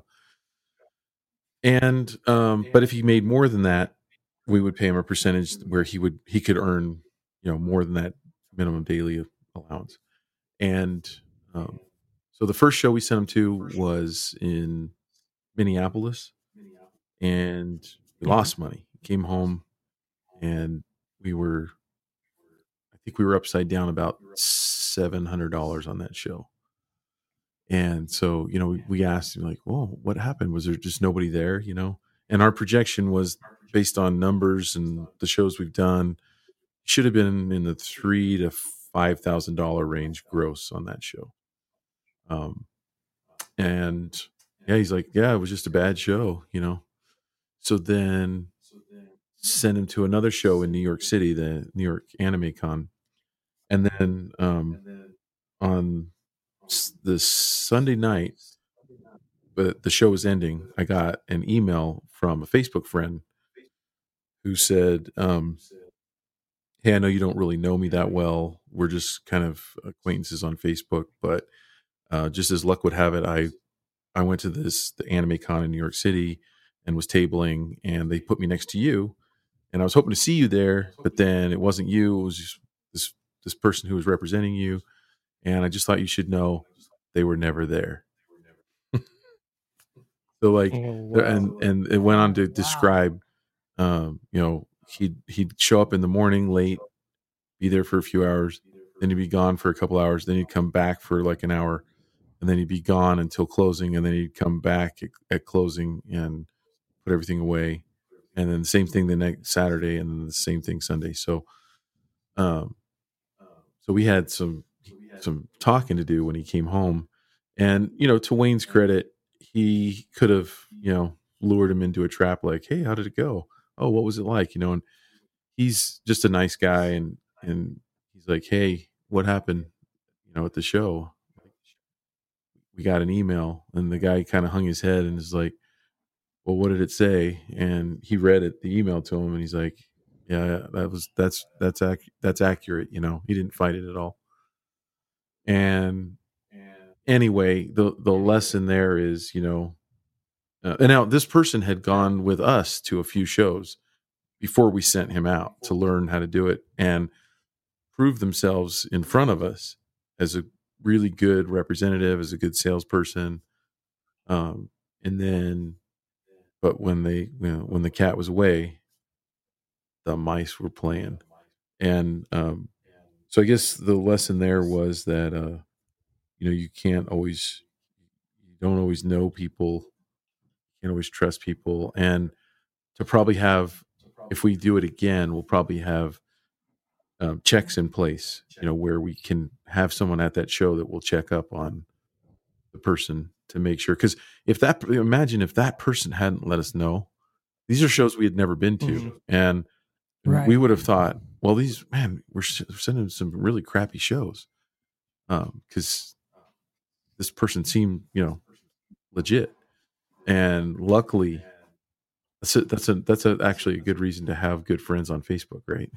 And um, but if he made more than that, we would pay him a percentage where he would he could earn you know more than that minimum daily allowance. And um, so the first show we sent him to was in Minneapolis, and we lost money. Came home, and we were, I think we were upside down about seven hundred dollars on that show. And so, you know, we, we asked him like, "Whoa, what happened? Was there just nobody there?" You know, and our projection was based on numbers and the shows we've done. Should have been in the three to five thousand dollar range gross on that show. Um, and yeah, he's like, "Yeah, it was just a bad show," you know. So then sent him to another show in New York City, the New York Anime Con, and then um, on s- the Sunday night, but the show was ending, I got an email from a Facebook friend who said, um, "Hey, I know you don't really know me that well. We're just kind of acquaintances on Facebook, but uh, just as luck would have it, I I went to this the Anime Con in New York City and was tabling, and they put me next to you, and I was hoping to see you there, but then it wasn't you. It was just this this person who was representing you, and I just thought you should know they were never there." So like, Oh, wow. and and it went on to describe, um, you know, he'd he'd show up in the morning late, be there for a few hours, then he'd be gone for a couple hours, then he'd come back for like an hour, and then he'd be gone until closing, and then he'd come back at, at closing and put everything away, and then the same thing the next Saturday, and then the same thing Sunday. So, um, so we had some some talking to do when he came home, and you know, to Wayne's credit, he could have you know lured him into a trap, like, hey, how did it go? Oh, what was it like? You know, and he's just a nice guy, and and he's like, hey, what happened? You know, at the show, we got an email, and the guy kind of hung his head and is like, well, what did it say? And he read it, the email to him, and he's like, yeah, that was that's that's ac- that's accurate. You know, he didn't fight it at all. And anyway, the the lesson there is, you know, uh, and now this person had gone with us to a few shows before we sent him out to learn how to do it and prove themselves in front of us as a really good representative, as a good salesperson. Um, and then, but when they, you know, when the cat was away, the mice were playing. And um, so I guess the lesson there was that, uh, you know, you can't always, you don't always know people, you can't always trust people. And to probably have, if we do it again, we'll probably have um, checks in place, you know, where we can have someone at that show that will check up on the person to make sure. Because if that, imagine if that person hadn't let us know, these are shows we had never been to, mm-hmm. and right. we would have thought, well, these, man, we're sending some really crappy shows because um, this person seemed, you know, legit. And luckily, that's a, that's a, that's a, actually a good reason to have good friends on Facebook, right?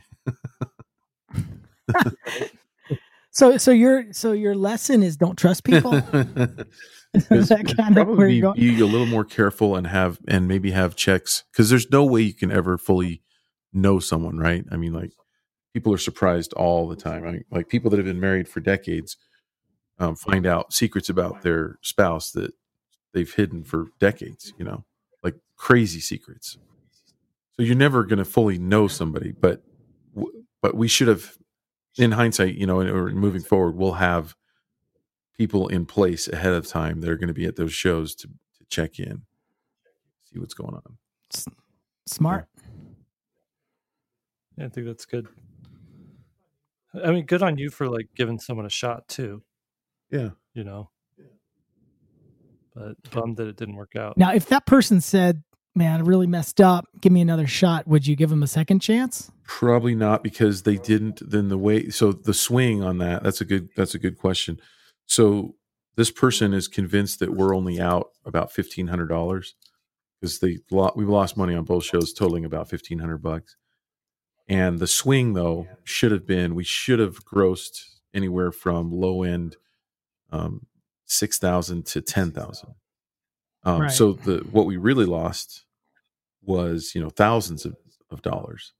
so, so your, so your lesson is don't trust people. Is that kind of where you're going? Be a little more careful and have, and maybe have checks, because there's no way you can ever fully know someone, right? I mean, like, people are surprised all the time. I mean, like people that have been married for decades um, find out secrets about their spouse that they've hidden for decades, you know, like crazy secrets. So you're never going to fully know somebody, but, but we should have, in hindsight, you know, or moving forward, we'll have people in place ahead of time that are going to be at those shows to, to check in, see what's going on. Smart. Yeah, I think that's good. I mean, good on you for like giving someone a shot too. Yeah. You know, but bummed that it didn't work out. Now, if that person said, man, I really messed up, give me another shot, would you give them a second chance? Probably not, because they didn't. Then the way, so the swing on that, that's a good, that's a good question. So this person is convinced that we're only out about fifteen hundred dollars because they we lost money on both shows, totaling about fifteen hundred bucks. And the swing, though, should have been, we should have grossed anywhere from low end um, six thousand to ten thousand. Um, right. So the what we really lost was, you know, thousands of, of dollars.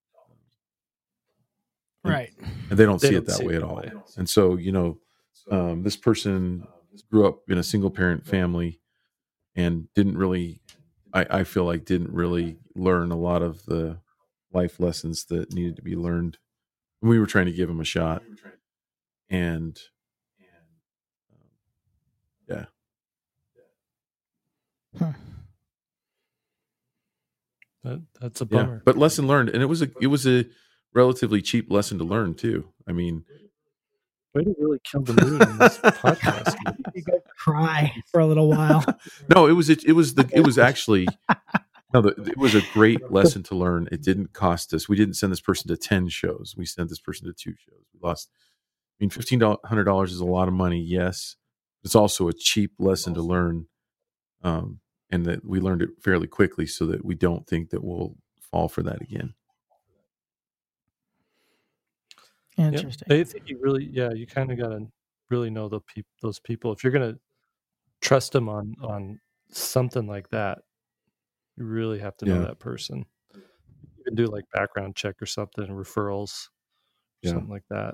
And, right. And they don't they see don't it that way at all. Way. And so, you know, um, this person grew up in a single parent family and didn't really, I, I feel like didn't really learn a lot of the life lessons that needed to be learned. We were trying to give him a shot, and yeah. Huh. That, that's a bummer. Yeah, but lesson learned, and it was a it was a relatively cheap lesson to learn too. I mean, way to really kill the mood in this podcast. You go cry for a little while. No, it was it, it was the it was actually no, the, it was a great lesson to learn. It didn't cost us. We didn't send this person to ten shows. We sent this person to two shows. We lost. I mean, fifteen hundred dollars is a lot of money. Yes, it's also a cheap lesson to learn. Um, and that we learned it fairly quickly so that we don't think that we'll fall for that again. Interesting. Yep. I think you really, yeah, you kind of got to really know the peop- those people. If you're going to trust them on, on something like that, you really have to know yeah. that person. You can do like background check or something, referrals, yeah. something like that.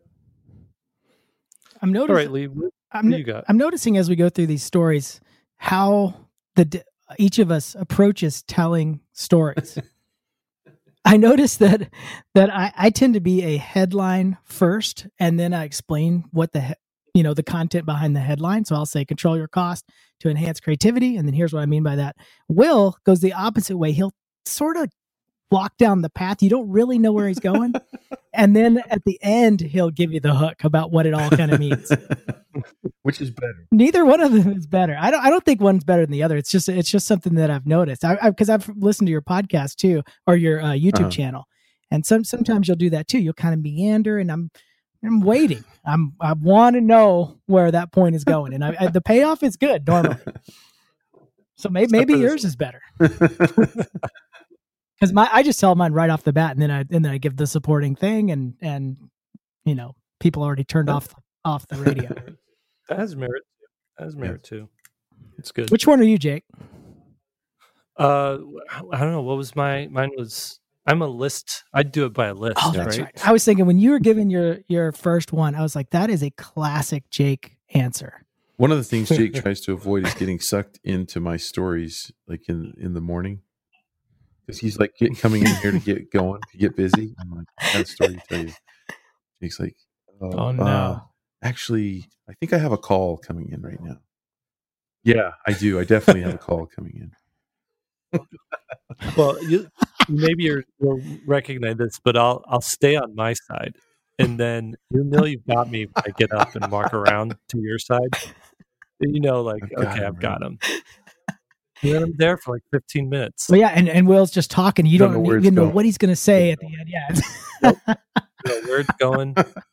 I'm noticing. All right, Lee, what, I'm, what you got? I'm noticing as we go through these stories how the each of us approaches telling stories. I noticed that that I, I tend to be a headline first, and then I explain what the he- you know the content behind the headline. So I'll say control your cost to enhance creativity, and then here's what I mean by that. Will goes the opposite way. He'll sort of walk down the path. You don't really know where he's going, and then at the end he'll give you the hook about what it all kind of means. Which is better? Neither one of them is better. I don't. I don't think one's better than the other. It's just. It's just something that I've noticed. I because I've listened to your podcast too, or your uh, YouTube Uh-huh. channel, and some sometimes you'll do that too. You'll kind of meander, and I'm I'm waiting. I'm I want to know where that point is going, and I, I, the payoff is good normally. So maybe maybe yours is better because my I just tell mine right off the bat, and then I and then I give the supporting thing, and and you know people already turned off off the radio. That has merit. That has merit too. It's good. Which one are you, Jake? Uh, I don't know. What was my? Mine was. I'm a list. I'd do it by a list. Oh, that's right? right. I was thinking when you were giving your your first one, I was like, that is a classic Jake answer. One of the things Jake tries to avoid is getting sucked into my stories, like in in the morning, because he's like get, coming in here to get going, to get busy. I'm like, I got a story to tell you. Jake's like, oh, Oh, no. uh, actually, I think I have a call coming in right now. Yeah, I do. I definitely have a call coming in. Well, you, maybe you're, you'll recognize this, but I'll I'll stay on my side, and then you know you've got me. If I get up and walk around to your side, you know, like I've got okay, him, I've right? got him. And then I'm there for like fifteen minutes. Well, yeah, and, and Will's just talking. You Don't don't, know where even it's know going. what he's going to say at the end. Yeah. You know, where it's going.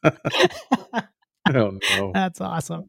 Oh no! That's awesome.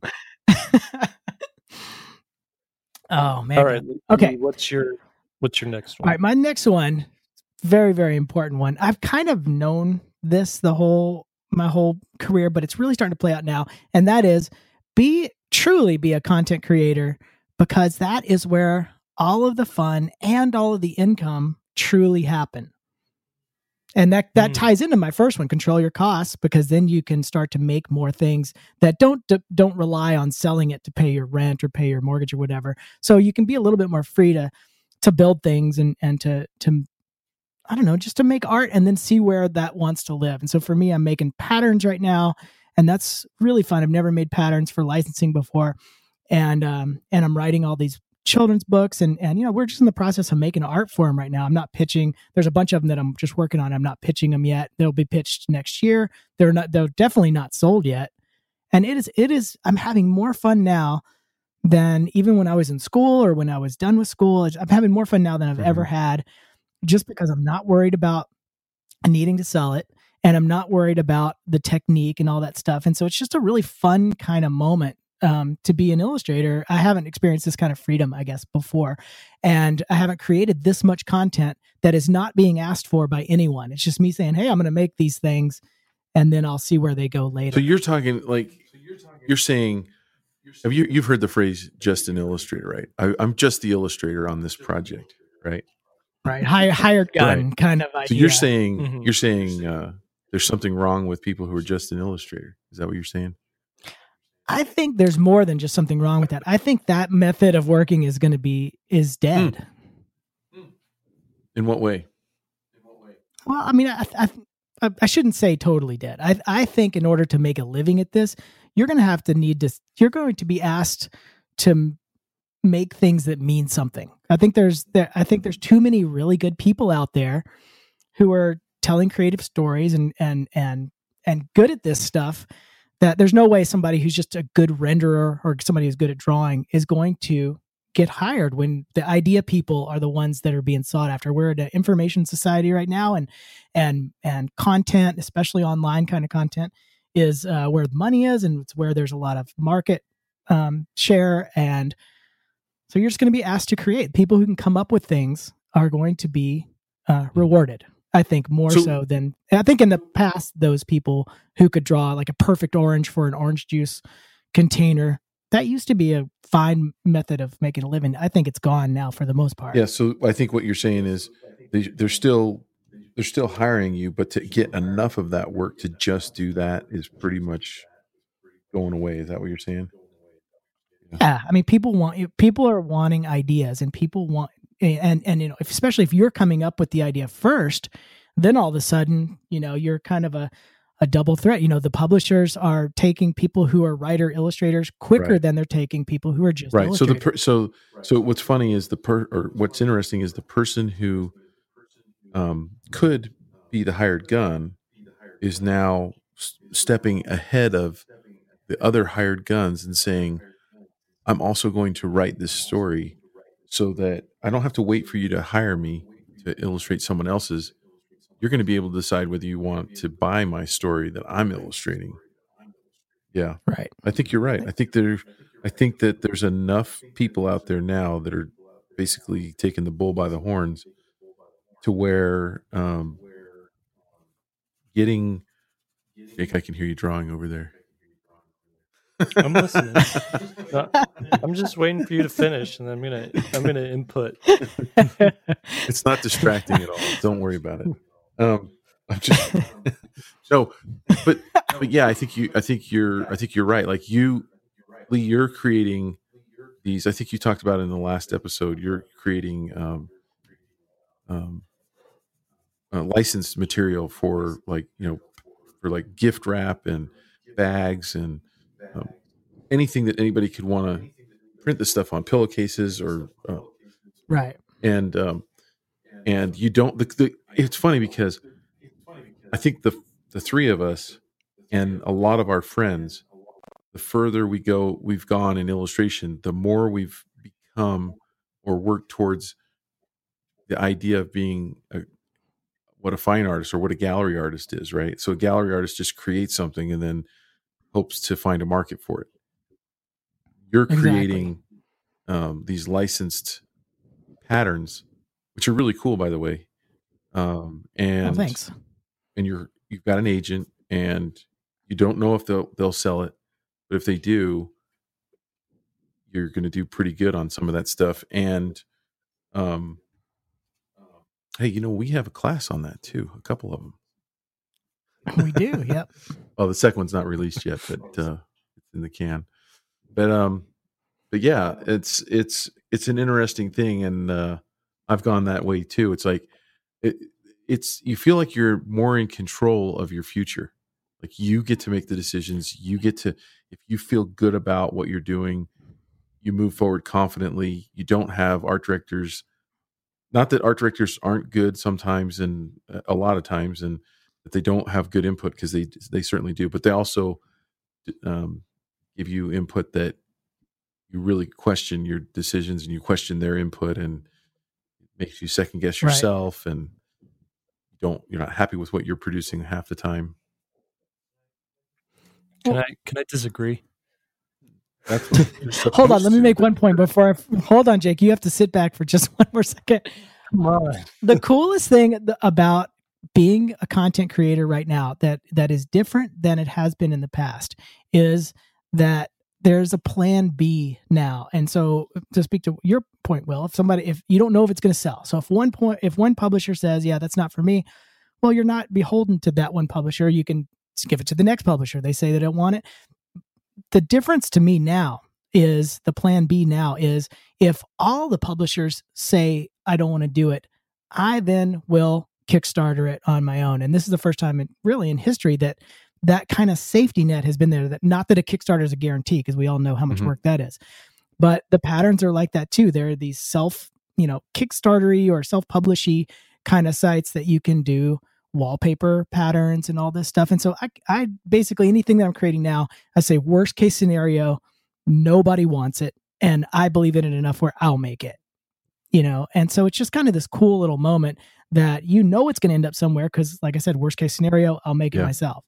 Oh, man. All right. Okay. Lee, What's your What's your next All one? right, my next one, very, very important one. I've kind of known this the whole my whole career, but it's really starting to play out now. And that is be truly be a content creator, because that is where all of the fun and all of the income truly happen. And that that Mm. ties into my first one, control your costs, because then you can start to make more things that don't don't rely on selling it to pay your rent or pay your mortgage or whatever. So you can be a little bit more free to to build things and and to to I don't know, just to make art and then see where that wants to live. And so for me, I'm making patterns right now, and that's really fun. I've never made patterns for licensing before, and um and I'm writing all these children's books, and and you know we're just in the process of making an art for them right now. I'm not pitching. There's a bunch of them that I'm just working on. I'm not pitching them yet. They'll be pitched next year. They're not. They're definitely not sold yet. And it is. It is. I'm having more fun now than even when I was in school or when I was done with school. I'm having more fun now than I've Mhm. ever had, just because I'm not worried about needing to sell it, and I'm not worried about the technique and all that stuff. And so it's just a really fun kind of moment um, to be an illustrator. I haven't experienced this kind of freedom, I guess, before. And I haven't created this much content that is not being asked for by anyone. It's just me saying, hey, I'm going to make these things, and then I'll see where they go later. So you're talking like you're saying. Have you you've heard the phrase "just an illustrator," right? I, I'm just the illustrator on this project, right? Right. Hire, hired gun Right. kind of idea. So you're saying Mhm. you're saying uh, there's something wrong with people who are just an illustrator. Is that what you're saying? I think there's more than just something wrong with that. I think that method of working is going to be, is dead. In what way? Well, I mean, I, I, I shouldn't say totally dead. I, I think in order to make a living at this, you're going to have to need to, you're going to be asked to make things that mean something. I think there's, there, I think there's too many really good people out there who are telling creative stories and, and, and, and good at this stuff, that there's no way somebody who's just a good renderer or somebody who's good at drawing is going to get hired when the idea people are the ones that are being sought after. We're in an information society right now, and and and content, especially online kind of content, is uh, where the money is, and it's where there's a lot of market um, share. And so you're just going to be asked to create. People who can come up with things are going to be uh, rewarded. I think more so, So- than I think in the past, those people who could draw like a perfect orange for an orange juice container, that used to be a fine method of making a living. I think it's gone now for the most part. Yeah. So I think what you're saying is they, they're still they're still hiring you, but to get enough of that work to just do that is pretty much going away. Is that what you're saying? Yeah, I mean, people want people are wanting ideas, and people want and and you know, especially if you're coming up with the idea first, then all of a sudden, you know, you're kind of a, a double threat. You know, the publishers are taking people who are writer illustrators quicker Right. than they're taking people who are just Right. So the illustrators. per, so so what's funny is the per or what's interesting is the person who um, could be the hired gun is now s- stepping ahead of the other hired guns and saying, I'm also going to write this story so that I don't have to wait for you to hire me to illustrate someone else's. You're going to be able to decide whether you want to buy my story that I'm illustrating. Yeah. Right. I think you're right. I think there I think that there's enough people out there now that are basically taking the bull by the horns to where um, getting Jake, I can hear you drawing over there. I'm listening. No, I'm just waiting for you to finish, and I'm gonna I'm gonna input. It's not distracting at all. Don't worry about it. Um, I'm just so, but but yeah, I think you I think you're I think you're right. Like you, Lee, you're creating these. I think you talked about it in the last episode. You're creating um, um, uh, licensed material for like you know for like gift wrap and bags and um, anything that anybody could want to print this stuff on pillowcases or uh, Right. and um, and you don't. The, the, it's funny because I think the the three of us and a lot of our friends, the further we go, we've gone in illustration, the more we've become or worked towards the idea of being a, what a fine artist or what a gallery artist is, right? So a gallery artist just creates something and then hopes to find a market for it. You're Exactly. creating um, these licensed patterns, which are really cool, by the way. Um, and Oh, thanks. and you're you've got an agent, and you don't know if they'll they'll sell it, but if they do, you're going to do pretty good on some of that stuff. And um, hey, you know, we have a class on that too, a couple of them. We do, yep. Well, the second one's not released yet, but uh, it's in the can. But um, but yeah, it's it's it's an interesting thing, and uh, I've gone that way too. It's like it, it's you feel like you're more in control of your future. Like you get to make the decisions. You get to, if you feel good about what you're doing, you move forward confidently. You don't have art directors. Not that art directors aren't good sometimes, and a lot of times, and that they don't have good input, because they they certainly do. But they also um, give you input that you really question your decisions and you question their input, and it makes you second guess Right. yourself, and you don't you're not happy with what you're producing half the time. Can I can I disagree? That's what you're supposed Hold on, let me to. make one point before I hold on, Jake. You have to sit back for just one more second. Come on. The coolest thing th- about being a content creator right now that that is different than it has been in the past is that there's a plan B now. And so to speak to your point, Will, if somebody, if you don't know if it's going to sell, so if one point, if one publisher says, yeah, that's not for me, well, you're not beholden to that one publisher. You can give it to the next publisher. They say they don't want it. The difference to me now is the plan B now is if all the publishers say, I don't want to do it, I then will Kickstarter it on my own. And this is the first time in, really in history that that kind of safety net has been there. That not that a Kickstarter is a guarantee, because we all know how much Mhm. work that is, but the patterns are like that too. There are these self, you know, Kickstartery or self-publishy kind of sites that you can do wallpaper patterns and all this stuff. And so I, I basically anything that I'm creating now, I say worst case scenario, nobody wants it, and I believe in it enough where I'll make it. You know, and so it's just kind of this cool little moment that you know it's going to end up somewhere because, like I said, worst case scenario, I'll make it Yeah. myself.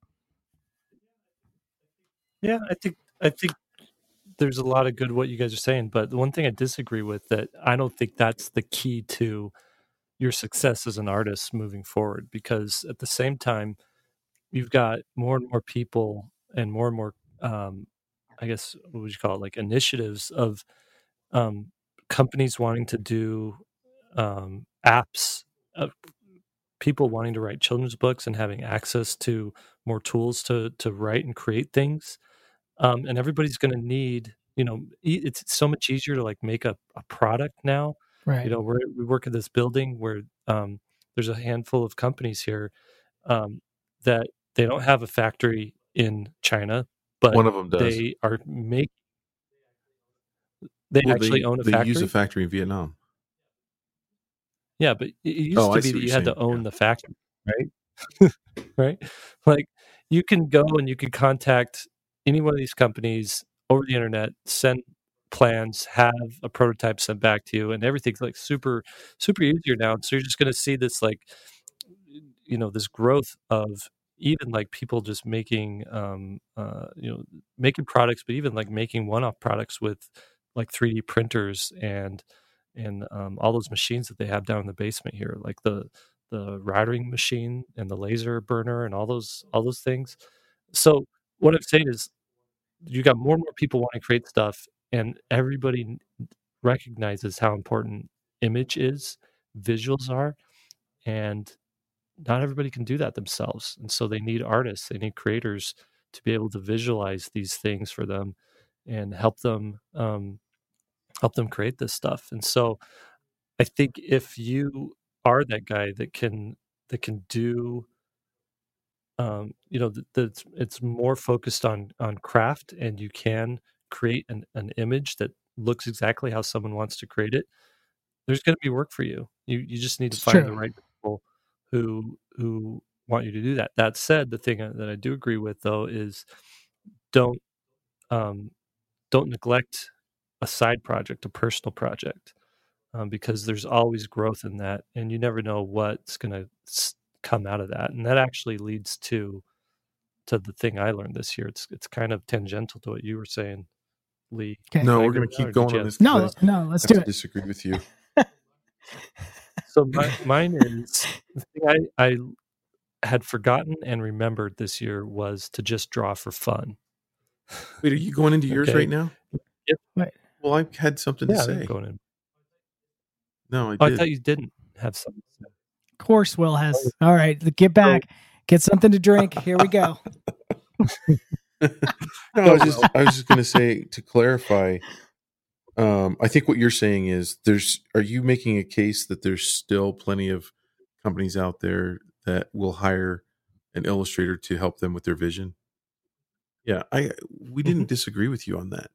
Yeah, I think I think there's a lot of good what you guys are saying, but the one thing I disagree with, that I don't think that's the key to your success as an artist moving forward, because at the same time you've got more and more people and more and more um I guess what would you call it, like initiatives of um companies wanting to do um apps, uh, people wanting to write children's books and having access to more tools to to write and create things. Um, and everybody's going to need, you know, e- it's so much easier to like make a, a product now. Right. You know, we're, we work at this building where um, there's a handful of companies here um, that they don't have a factory in China, but One of them does. they are make they Well, actually they, own a they factory. use a factory in Vietnam. Yeah, but it used Oh, to I be see that what you you're had to saying. own Yeah. the factory, right? Right? Like you can go and you can contact any one of these companies over the internet, send plans, have a prototype sent back to you, and everything's like super, super easier now. So you're just going to see this like, you know, this growth of even like people just making, um, uh, you know, making products, but even like making one-off products with like three D printers and and um, all those machines that they have down in the basement here, like the the routing machine and the laser burner and all those all those things. So what I'm saying is, you got more and more people wanting to create stuff, and everybody n- recognizes how important image is, visuals are, and not everybody can do that themselves. And so they need artists, they need creators to be able to visualize these things for them and help them um, help them create this stuff. And so I think if you are that guy that can that can do um, you know, that that's it's more focused on on craft, and you can create an, an image that looks exactly how someone wants to create it. There's going to be work for you. You you just need to It's find true. the right people who who want you to do that. That said, the thing that I do agree with though is don't um, don't neglect a side project, a personal project, um, because there's always growth in that, and you never know what's going to come out of that. And that actually leads to to the thing I learned this year. It's it's kind of tangential to what you were saying, Lee. Okay. No, Can I we're go going to now, or keep did going you on have- this No, because I no, let's have do to it. disagree with you. So my, mine is the thing I, I had forgotten and remembered this year was to just draw for fun. Wait, are you going into yours Okay. right now? Yep. Wait. Well, I had something Yeah, to I am say. going in. No, I Oh, I did. thought you didn't have something to say. Of course, Will has. All right, get back. Get something to drink. Here we go. no, I was just I was just going to say, to clarify. Um, I think what you're saying is there's. Are you making a case that there's still plenty of companies out there that will hire an illustrator to help them with their vision? Yeah, I we didn't Mhm. disagree with you on that.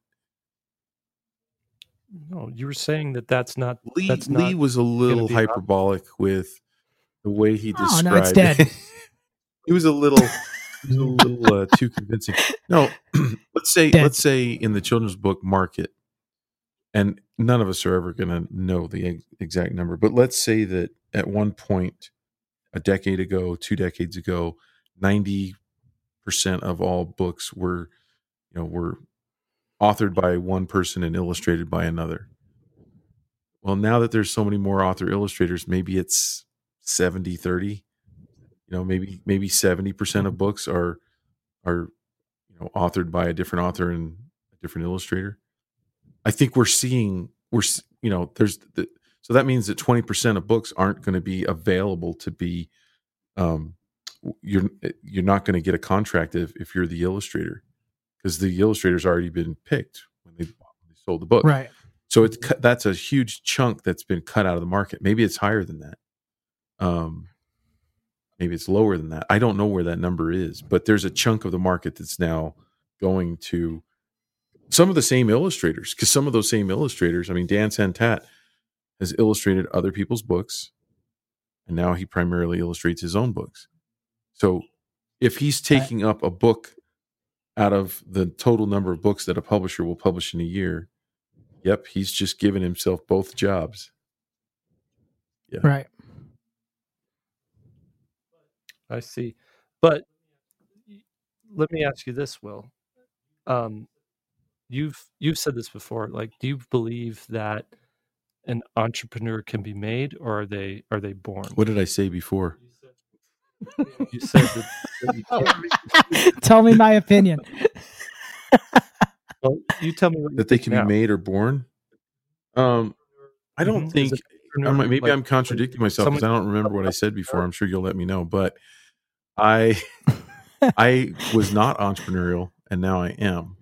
No, you were saying that that's not Lee that's Lee not was a little be an option. hyperbolic with the way he Oh, no, it's described dead. it. He was a little he was a little uh, too convincing. No, let's say Dead. let's say in the children's book market, and none of us are ever going to know the ex- exact number, but let's say that at one point, a decade ago, two decades ago, ninety percent of all books were, you know, were authored by one person and illustrated by another. Well, now that there's so many more author illustrators, maybe it's seventy thirty. You know, maybe maybe seventy percent of books are are you know authored by a different author and a different illustrator. I think we're seeing we're s- you know there's the, so that means that twenty percent of books aren't going to be available to be um you're you're not going to get a contract if, if you're the illustrator, because the illustrator's already been picked when they, when they sold the book. Right. So it's cut, that's a huge chunk that's been cut out of the market. Maybe it's higher than that. Um, maybe it's lower than that. I don't know where that number is, but there's a chunk of the market that's now going to some of the same illustrators, because some of those same illustrators, I mean, Dan Santat has illustrated other people's books, and now he primarily illustrates his own books. So if he's taking up a book out of the total number of books that a publisher will publish in a year, yep, he's just given himself both jobs. Yeah. Right. I see. But let me ask you this, Will. Um, you've you've said this before. Like, do you believe that an entrepreneur can be made, or are they are they born? What did I say before? You said that, that you can't. Tell me my opinion. Well, you tell me what you That they think can now. be made or born? Um, I don't Mhm. Is think. an I might, entrepreneur, maybe like, I'm contradicting like myself because someone- I don't remember what I said before. I'm sure you'll let me know, but I I was not entrepreneurial, and now I am.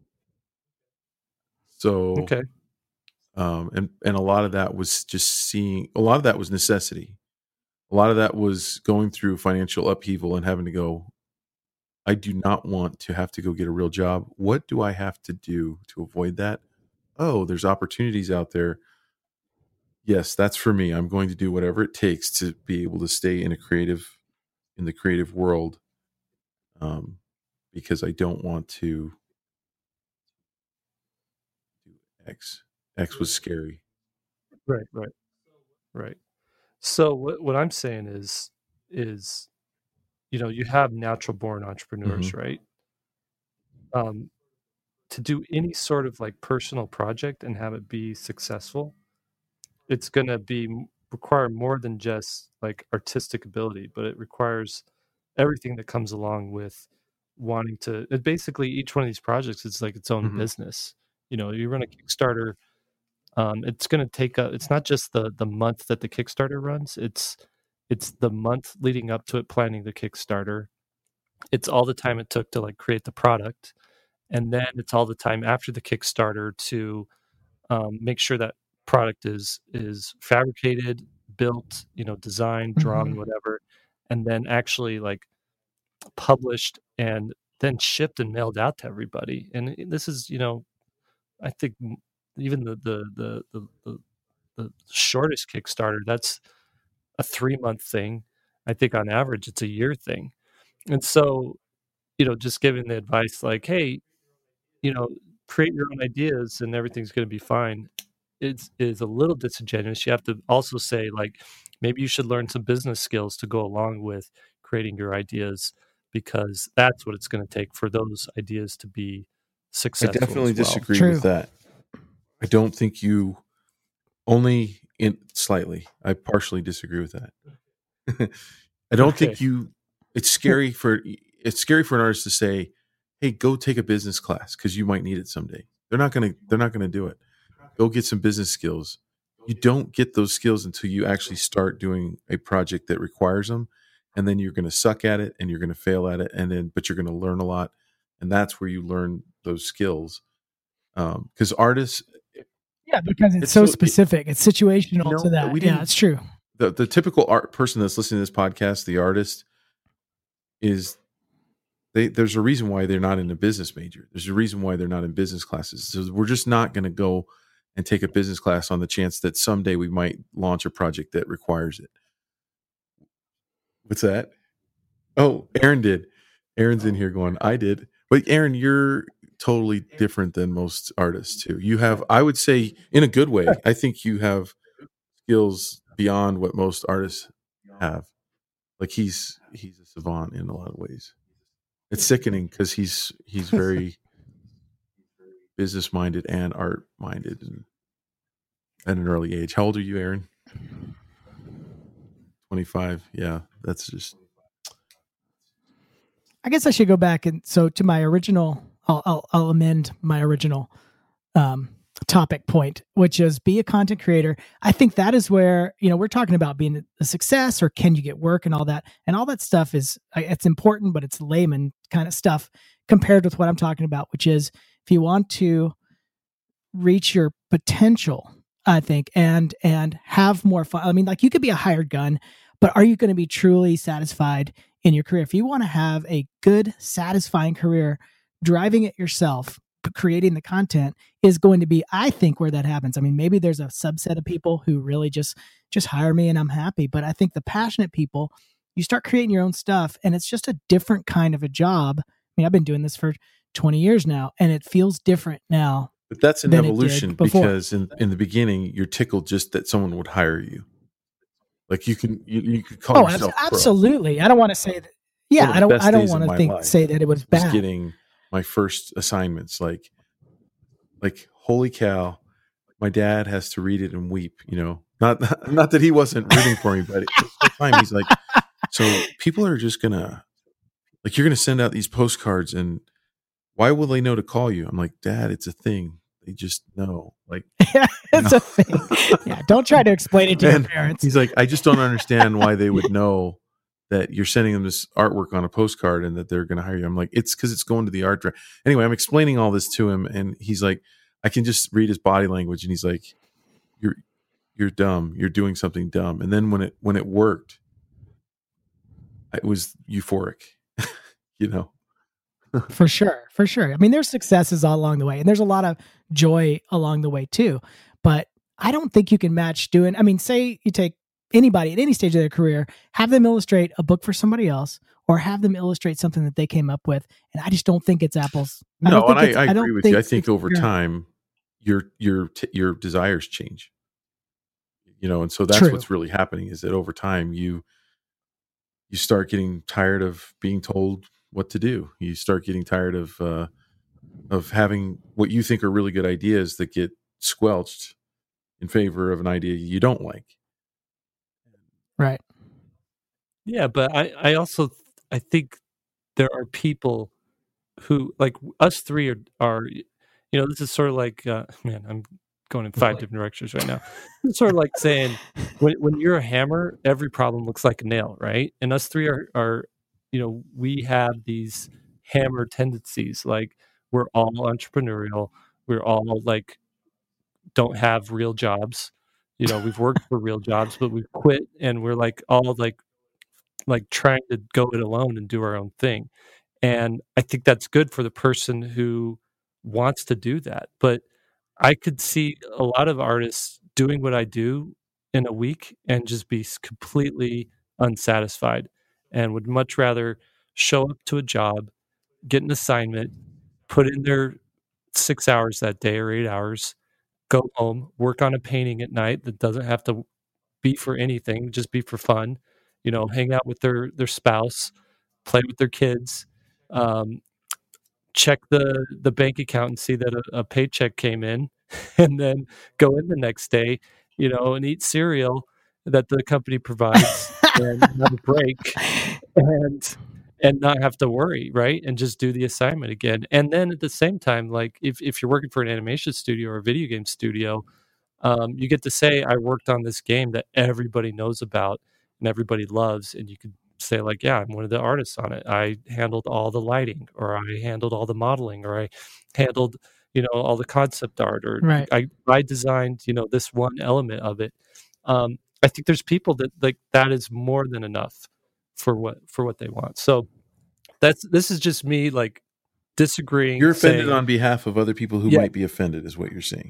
So Okay. um, and and a lot of that was just seeing. A lot of that was necessity. a lot of that was going through financial upheaval and having to go, I do not want to have to go get a real job. What do I have to do to avoid that? Oh, there's opportunities out there. Yes, that's for me. I'm going to do whatever it takes to be able to stay in a creative, in the creative world, um, because I don't want to do X. X was scary. Right, right, right. So what what I'm saying is is you know, you have natural born entrepreneurs, Mhm. right? Um, to do any sort of like personal project and have it be successful, it's going to be m- require more than just like artistic ability, but it requires everything that comes along with wanting to. It basically, each one of these projects is like its own Mhm. business. You know, you run a Kickstarter. Um, it's going to take a. It's not just the the month that the Kickstarter runs. It's it's the month leading up to it, planning the Kickstarter. It's all the time it took to like create the product, and then it's all the time after the Kickstarter to um, make sure that product is is fabricated, built, you know, designed, drawn, Mhm. whatever, and then actually like published and then shipped and mailed out to everybody. And i- this is, you know, I think m- even the the the the, the, the shortest Kickstarter, that's a three month thing. I think on average it's a year thing. And so, you know, just giving the advice like, hey, you know, create your own ideas and everything's going to be fine. It's is a little disingenuous. You have to also say like maybe you should learn some business skills to go along with creating your ideas because that's what it's going to take for those ideas to be I successful definitely as well. disagree True. with that. I don't think you only in slightly. I partially disagree with that. I don't Okay. think you. It's scary for it's scary for an artist to say, "Hey, go take a business class because you might need it someday." They're not gonna. They're not gonna do it. Go get some business skills. You don't get those skills until you actually start doing a project that requires them, and then you're going to suck at it and you're going to fail at it, and then but you're going to learn a lot, and that's where you learn those skills. Because artists, Yeah, because it's it's so so it, specific. It's situational to no, we that. Yeah, didn't. it's true. The the typical art person that's listening to this podcast, the artist, is they. There's a reason why they're not in a business major. There's a reason why they're not in business classes. So we're just not going to go and take a business class on the chance that someday we might launch a project that requires it. What's that? Oh, Aaron did. Aaron's in here going, I did. But Aaron, you're totally different than most artists too. You have, I would say, in a good way, I think you have skills beyond what most artists have. Like he's he's a savant in a lot of ways. It's sickening because he's he's very business minded and art minded and at an early age. How old are you, Aaron? twenty-five. Yeah, that's just I guess I should go back and so to my original. I'll I'll, I'll amend my original um, topic point, which is be a content creator. I think that is where you know we're talking about being a success or can you get work and all that, and all that stuff is it's important, but it's layman kind of stuff compared with what I'm talking about, which is if you want to reach your potential, I think, and and have more fun. I mean, like you could be a hired gun, but are you going to be truly satisfied in your career? If you want to have a good, satisfying career, driving it yourself, creating the content is going to be, I think, where that happens. I mean, maybe there's a subset of people who really just just hire me and I'm happy, but I think the passionate people, you start creating your own stuff, and it's just a different kind of a job. I mean, I've been doing this for twenty years now, and it feels different now. but that's an than it evolution did before. because in, in the beginning you're tickled just that someone would hire you. Like you can you, you could call Oh, yourself pro. absolutely. I don't want to say that. Yeah, One of I the don't. best I don't days of want to my think life say that it was was bad. getting my first assignments. Like, like holy cow, my dad has to read it and weep. You know, not not that he wasn't rooting for me, but at the same time, he's like, so people are just gonna like you're gonna send out these postcards, and why will they know to call you? I'm like, Dad, it's a thing. They just know. Like, It's you a thing. Yeah, don't try to explain it to and your parents. he's like, I just don't understand why they would know that you're sending them this artwork on a postcard and that they're going to hire you. I'm like, it's because it's going to the art director. Anyway, I'm explaining all this to him, and he's like, I can just read his body language, and he's like, you're you're dumb. You're doing something dumb. And then when it when it worked, it was euphoric, you know. For sure, for sure. I mean, there's successes all along the way, and there's a lot of joy along the way too. But I don't think you can match doing. I mean, say you take anybody at any stage of their career, have them illustrate a book for somebody else, or have them illustrate something that they came up with, and I just don't think it's apples. I No, and I, I I agree with you. I think over fair. time, your your t- your desires change. You know, and so that's True. what's really happening is that over time you you start getting tired of being told what to do. You start getting tired of uh, of having what you think are really good ideas that get squelched in favor of an idea you don't like. Right. Yeah, but I, I also I think there are people who like us three are are you know, this is sort of like uh, man, I'm going in five different directions right now. It's sort of like saying when when you're a hammer, every problem looks like a nail, right? And us three are are you know, we have these hammer tendencies. Like we're all entrepreneurial. We're all like don't have real jobs. You know, we've worked for real jobs, but we've quit and we're like all like like trying to go it alone and do our own thing. And I think that's good for the person who wants to do that. But I could see a lot of artists doing what I do in a week and just be completely unsatisfied and would much rather show up to a job, get an assignment, put in their six hours that day or eight hours, go home, work on a painting at night that doesn't have to be for anything, just be for fun, you know, hang out with their, their spouse, play with their kids, um, check the, the bank account and see that a, a paycheck came in, and then go in the next day, you know, and eat cereal that the company provides and have a break and and not have to worry, right? And just do the assignment again. And then at the same time, like if, if you're working for an animation studio or a video game studio, um, you get to say, I worked on this game that everybody knows about and everybody loves. And you could say like, yeah, I'm one of the artists on it. I handled all the lighting, or I handled all the modeling, or I handled, you know, all the concept art, or Right. I, I designed, you know, this one element of it. Um, I think there's people that like that is more than enough for what, for what they want. So that's, this is just me like disagreeing. You're offended saying, on behalf of other people who Yeah. might be offended, is what you're saying.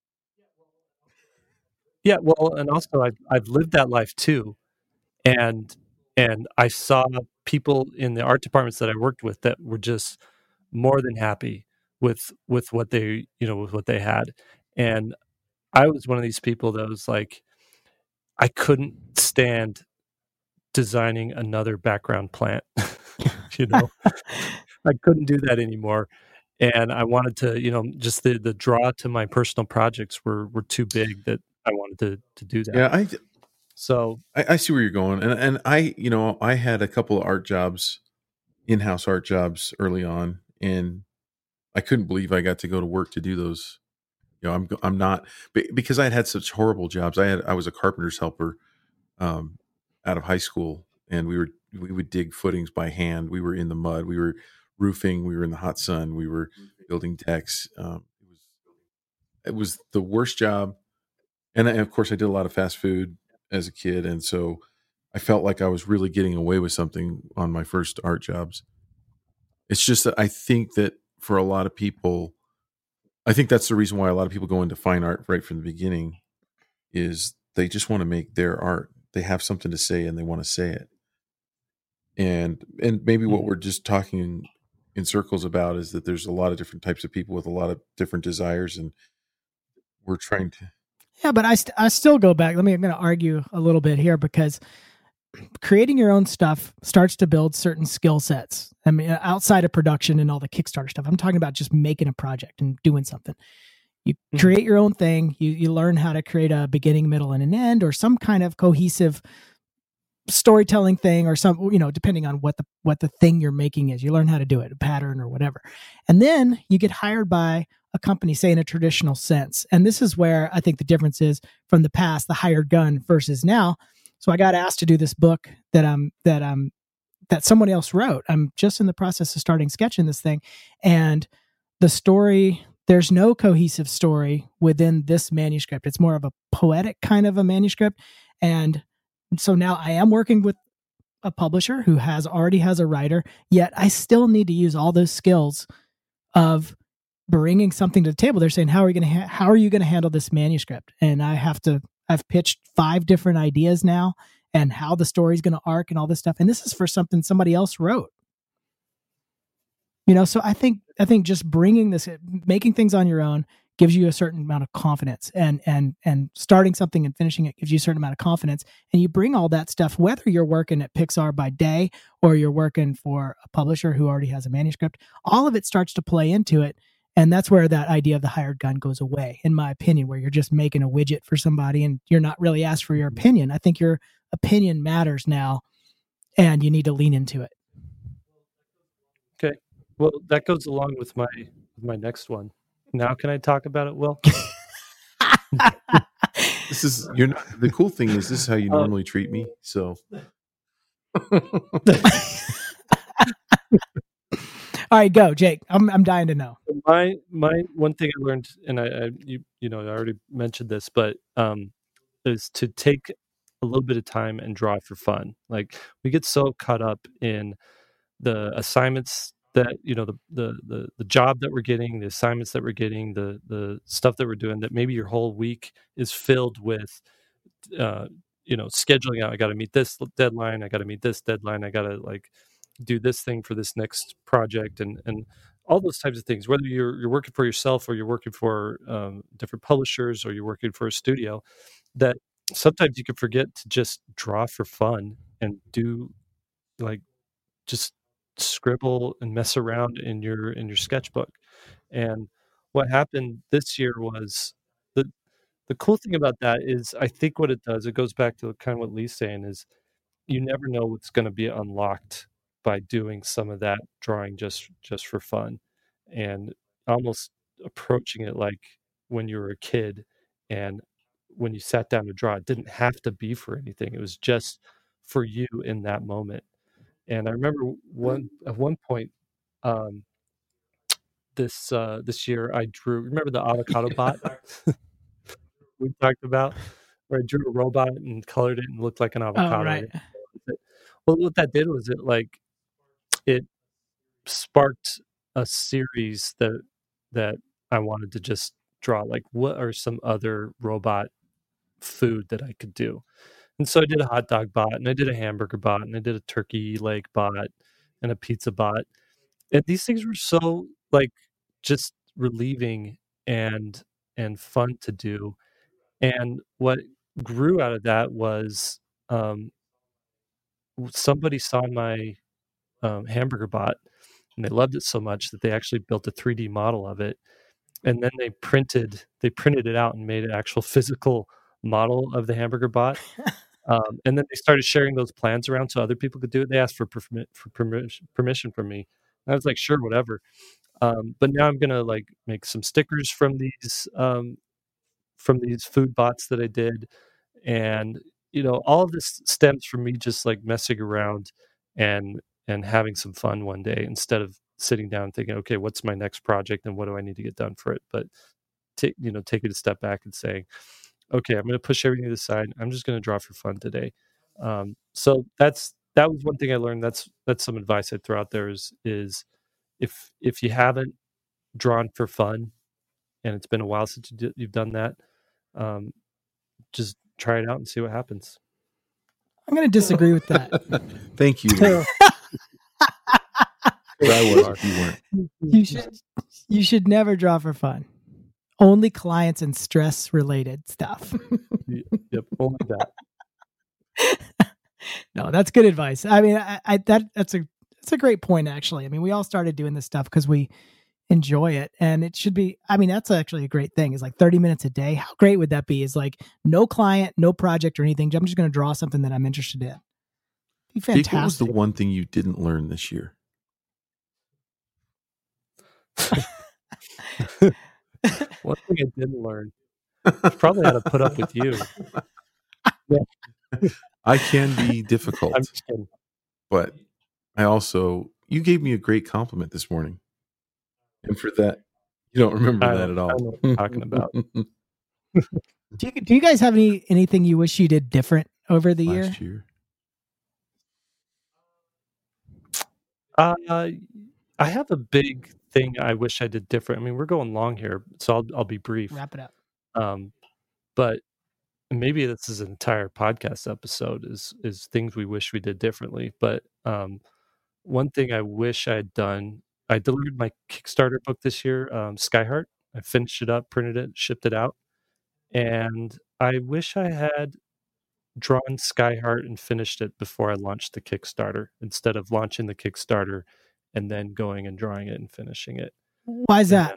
Yeah, well, and also I've I've lived that life too, and and I saw people in the art departments that I worked with that were just more than happy with with what they you know with what they had, and I was one of these people that was like, I couldn't stand designing another background plant, you know, I couldn't do that anymore. And I wanted to, you know, just the, the draw to my personal projects were, were too big that I wanted to, to do that. Yeah, I, So I, I see where you're going. And, and I, you know, I had a couple of art jobs, in-house art jobs early on, and I couldn't believe I got to go to work to do those. You know, I'm, I'm not, because I had had such horrible jobs. I had, I was a carpenter's helper um, out of high school, and we were, we would dig footings by hand. We were in the mud. We were roofing. We were in the hot sun. We were building decks. Um, it was, it was the worst job. And, I, of course, I did a lot of fast food as a kid, and so I felt like I was really getting away with something on my first art jobs. It's just that I think that for a lot of people, I think that's the reason why a lot of people go into fine art right from the beginning, is they just want to make their art. They have something to say and they want to say it. And and maybe what we're just talking in circles about is that there's a lot of different types of people with a lot of different desires, and we're trying to. Yeah, but I, st- I still go back. Let me, I'm going to argue a little bit here, because creating your own stuff starts to build certain skill sets. I mean, outside of production and all the Kickstarter stuff, I'm talking about just making a project and doing something. You mm-hmm. create your own thing. You you learn how to create a beginning, middle, and an end, or some kind of cohesive storytelling thing, or some, you know, depending on what the what the thing you're making is. You learn how to do it, a pattern or whatever. And then you get hired by a company, say in a traditional sense. And this is where I think the difference is from the past, the hired gun versus now. So I got asked to do this book that I'm that I'm that someone else wrote. I'm just in the process of starting sketching this thing, and the story, there's no cohesive story within this manuscript. It's more of a poetic kind of a manuscript. And so now I am working with a publisher who has already has a writer, yet I still need to use all those skills of bringing something to the table. They're saying, how are you going to, ha- how are you going to handle this manuscript? And I have to, I've pitched five different ideas now and how the story's going to arc and all this stuff. And this is for something somebody else wrote. You know, so I think, I think just bringing this, making things on your own gives you a certain amount of confidence, and, and, and starting something and finishing it gives you a certain amount of confidence. And you bring all that stuff, whether you're working at Pixar by day or you're working for a publisher who already has a manuscript, all of it starts to play into it. And that's where that idea of the hired gun goes away, in my opinion, where you're just making a widget for somebody and you're not really asked for your opinion. I think your opinion matters now, and you need to lean into it. Okay. Well, that goes along with my with my next one. Now, can I talk about it, Will? This is you're not, the cool thing is this is how you normally um, treat me. So, all right, go, Jake. I'm I'm dying to know. My my one thing I learned, and I, I you you know I already mentioned this, but um, is to take a little bit of time and draw for fun. Like, we get so caught up in the assignments that, you know, the, the the the job that we're getting, the assignments that we're getting, the the stuff that we're doing, that maybe your whole week is filled with uh you know, scheduling out. I got to meet this deadline, I got to meet this deadline, I got to like do this thing for this next project, and and all those types of things, whether you're you're working for yourself or you're working for um, different publishers or you're working for a studio, that sometimes you can forget to just draw for fun and do, like, just scribble and mess around in your in your sketchbook. And what happened this year was, the the cool thing about that is, I think what it does, it goes back to kind of what Lee's saying, is you never know what's going to be unlocked by doing some of that drawing just just for fun, and almost approaching it like when you were a kid, and when you sat down to draw, it didn't have to be for anything, it was just for you in that moment. And I remember one at one point um, this uh, this year, I drew. Remember the avocado bot we talked about, where I drew a robot and colored it and looked like an avocado. Oh, right. Well, what that did was, it like it sparked a series that that I wanted to just draw. Like, what are some other robot food that I could do? And so I did a hot dog bot, and I did a hamburger bot, and I did a turkey leg bot, and a pizza bot. And these things were so, like, just relieving and and fun to do. And what grew out of that was, um, somebody saw my um, hamburger bot, and they loved it so much that they actually built a three D model of it, and then they printed they printed it out and made an actual physical model of the hamburger bot. Um, and then they started sharing those plans around so other people could do it. They asked for permi- for permission permission from me. And I was like, sure, whatever. Um, but now I'm gonna like make some stickers from these um, from these food bots that I did, and you know, all of this stems from me just like messing around and and having some fun one day, instead of sitting down and thinking, okay, what's my next project and what do I need to get done for it? But take you know, taking a step back and saying, okay, I'm going to push everything to the side. I'm just going to draw for fun today. Um, so that's that was one thing I learned. That's that's some advice I'd throw out there, is is if if you haven't drawn for fun, and it's been a while since you did, you've done that, um, just try it out and see what happens. I'm going to disagree with that. Thank you. I was. You weren't. You should you should never draw for fun. Only clients and stress related stuff. Yep, only that. No, that's good advice. I mean, I, I that that's a that's a great point, actually. I mean, we all started doing this stuff because we enjoy it, and it should be. I mean, that's actually a great thing. Is like thirty minutes a day. How great would that be? Is like no client, no project or anything. I'm just going to draw something that I'm interested in. Be fantastic. Jake, what was the one thing you didn't learn this year? One thing I didn't learn, probably how to put up with you. Yeah. I can be difficult, I'm just kidding. But I also, you gave me a great compliment this morning, and for that, you don't remember I that don't, at all. I don't know what you're talking about. do, you, do you guys have any anything you wish you did different over the Last year? year? Uh, I have a big thing I wish I did different. I mean, we're going long here, so I'll I'll be brief. Wrap it up. Um, but maybe this is an entire podcast episode is is things we wish we did differently. But um, one thing I wish I had done, I delivered my Kickstarter book this year, um, Skyheart. I finished it up, printed it, shipped it out, and I wish I had drawn Skyheart and finished it before I launched the Kickstarter instead of launching the Kickstarter and then going and drawing it and finishing it. Why is that?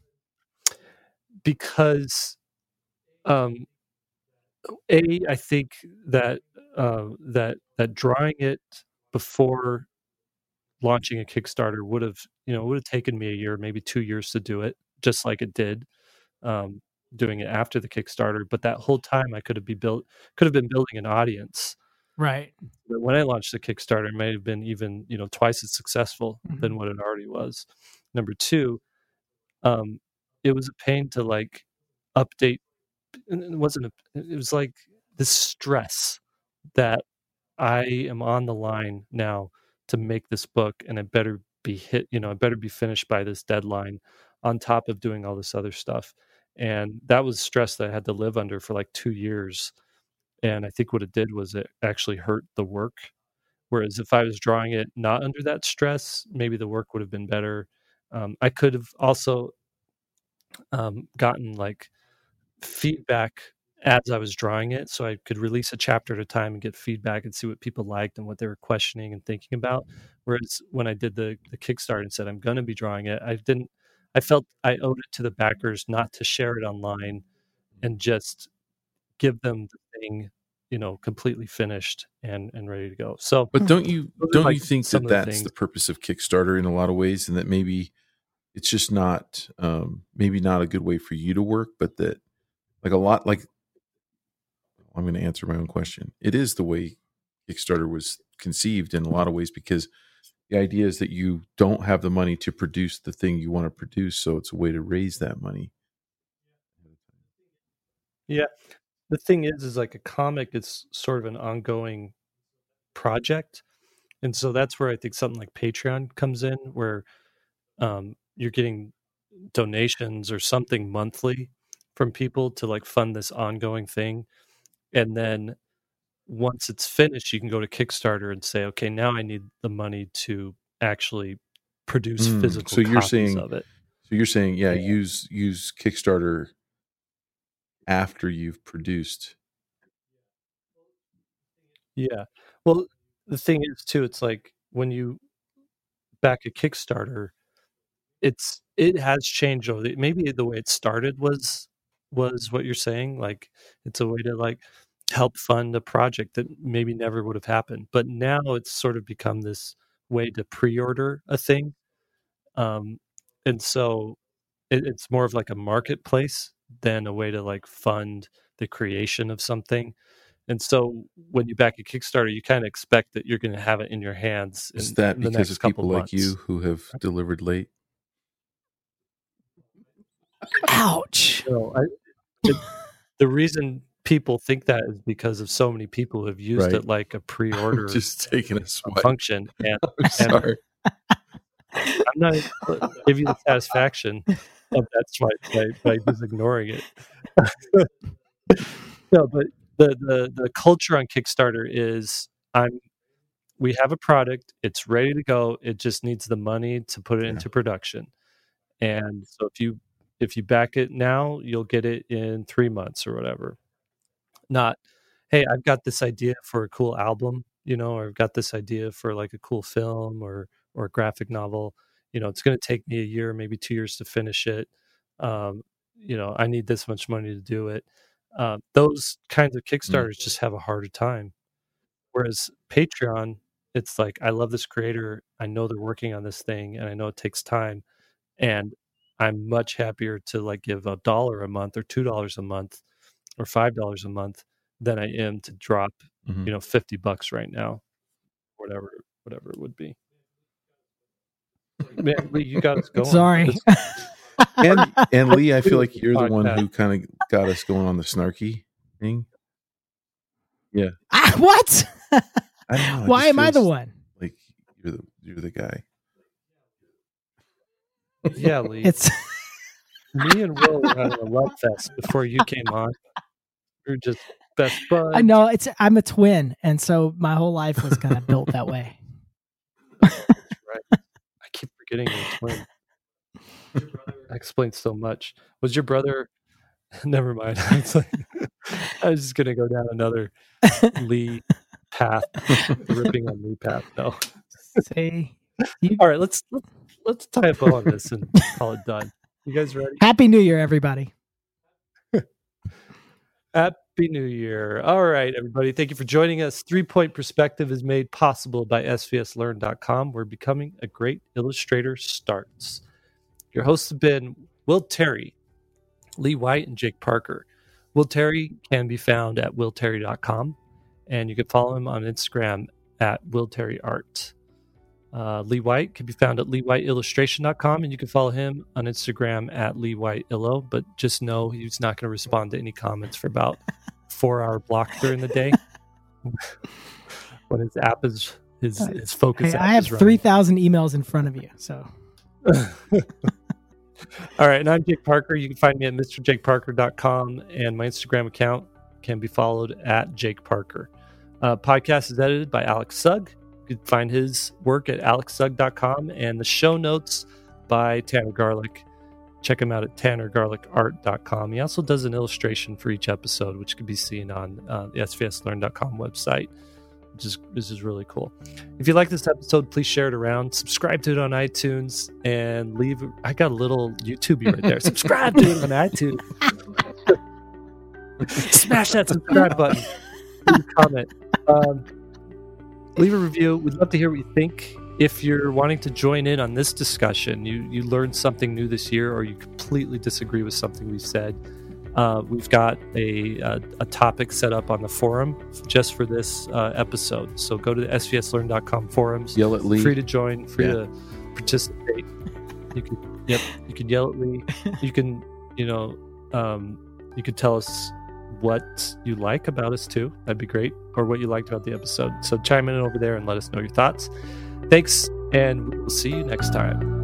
Because um a I think that uh that that drawing it before launching a Kickstarter would have, you know, would have taken me a year, maybe two years to do it, just like it did um doing it after the Kickstarter. But that whole time I could have be built could have been building an audience. Right. But when I launched the Kickstarter, it may have been even, you know, twice as successful Mhm. than what it already was. Number two, um, it was a pain to like update. and It wasn't. A, it was like this stress that I am on the line now to make this book, and I better be hit. You know, I better be finished by this deadline. On top of doing all this other stuff, and that was stress that I had to live under for like two years. And I think what it did was it actually hurt the work. Whereas if I was drawing it not under that stress, maybe the work would have been better. Um, I could have also um, gotten like feedback as I was drawing it, so I could release a chapter at a time and get feedback and see what people liked and what they were questioning and thinking about. Whereas when I did the the Kickstarter and said I'm going to be drawing it, I didn't. I felt I owed it to the backers not to share it online and just give them the thing, you know, completely finished and and ready to go. So, But don't you those are, don't like, you think some that of the that's the things. purpose of Kickstarter in a lot of ways, and that maybe it's just not um, maybe not a good way for you to work, but that like a lot like I'm going to answer my own question. It is the way Kickstarter was conceived in a lot of ways, because the idea is that you don't have the money to produce the thing you want to produce, so it's a way to raise that money. Yeah. The thing is, is like a comic is sort of an ongoing project. And so that's where I think something like Patreon comes in, where um, you're getting donations or something monthly from people to like fund this ongoing thing. And then once it's finished, you can go to Kickstarter and say, okay, now I need the money to actually produce Mm, physical so you're copies saying of it. so you're saying yeah, Yeah. use use Kickstarter after you've produced. Yeah. Well, the thing is too, it's like when you back a Kickstarter, it's it has changed over the, maybe the way it started was was what you're saying. Like it's a way to like help fund a project that maybe never would have happened. But now it's sort of become this way to pre-order a thing. Um, and so it, it's more of like a marketplace than a way to like fund the creation of something. And so when you back a Kickstarter, you kind of expect that you're going to have it in your hands in, Is that in the because next of couple people like months. you who have delivered late? Ouch. So I, it, the reason people think that is because of so many people who have used Right. it like a pre-order Just taking a swipe. function, and I'm sorry. I'm not going to give you the satisfaction of that swipe by, by just ignoring it. No, but the, the the culture on Kickstarter is I'm we have a product, it's ready to go, it just needs the money to put it Yeah. into production. And so if you if you back it now, you'll get it in three months or whatever. Not, hey, I've got this idea for a cool album, you know, or I've got this idea for like a cool film or or a graphic novel. You know, it's going to take me a year, maybe two years to finish it. Um, you know, I need this much money to do it. Uh, those kinds of Kickstarters just have a harder time. Whereas Patreon, it's like, I love this creator. I know they're working on this thing and I know it takes time. And I'm much happier to like give a dollar a month or two dollars a month or five dollars a month than I am to drop, Mhm. you know, fifty bucks right now, whatever, whatever it would be. Man, Lee, you got us going. Sorry. This- And and Lee, I feel like you're the one Podcast. who kind of got us going on the snarky thing. Yeah. Ah, what? I don't know. it Why just am I the feels one? Like you're the you're the guy. Yeah, Lee. It's Me and Will were having a love fest before you came on. We were just best buds. I know it's I'm a twin, and so my whole life was kind of built that way. That's right. I keep forgetting you're a twin. That explains so much. Was your brother? Never mind. I was, like, I was just gonna go down another Lee path, ripping on Lee path. No. See, you, All right, let's let's let's tie a bow on this and call it done. You guys ready? Happy New Year, everybody. Happy New Year. All right, everybody. Thank you for joining us. Three Point Perspective is made possible by S V S learn dot com, where becoming a great illustrator starts. Your hosts have been Will Terry, Lee White, and Jake Parker. Will Terry can be found at will terry dot com, and you can follow him on Instagram at will terry art. Uh, Lee White can be found at lee white illustration dot com, and you can follow him on Instagram at lee white illo, but just know he's not going to respond to any comments for about four hour block during the day when his app is his, his focus Hey, app I have is running. three thousand emails in front of you, so All right, and I'm Jake Parker. You can find me at mr jake parker dot com, and my Instagram account can be followed at Jake Parker. Uh, podcast is edited by Alex Sugg. You can find his work at alex sugg dot com, and the show notes by Tanner Garlic. Check him out at tanner garlic art dot com. He also does an illustration for each episode, which can be seen on uh, the S V S learn dot com website, which is, this is really cool. If you like this episode, please share it around. Subscribe to it on iTunes and leave. I got a little YouTube right there. Subscribe to it on iTunes. Smash that subscribe button. Leave a comment. Um, leave a review. We'd love to hear what you think. If you're wanting to join in on this discussion, you you learned something new this year, or you completely disagree with something we've said, uh, we've got a, a a topic set up on the forum just for this uh, episode. So go to the S V S learn dot com forums. Yell at Lee. Free to join. Free Yeah. to participate. You can yep. You can yell at Lee. You can you know um, you could tell us what you like about us too. That'd be great. Or what you liked about the episode. So chime in over there and let us know your thoughts. Thanks, and we'll see you next time.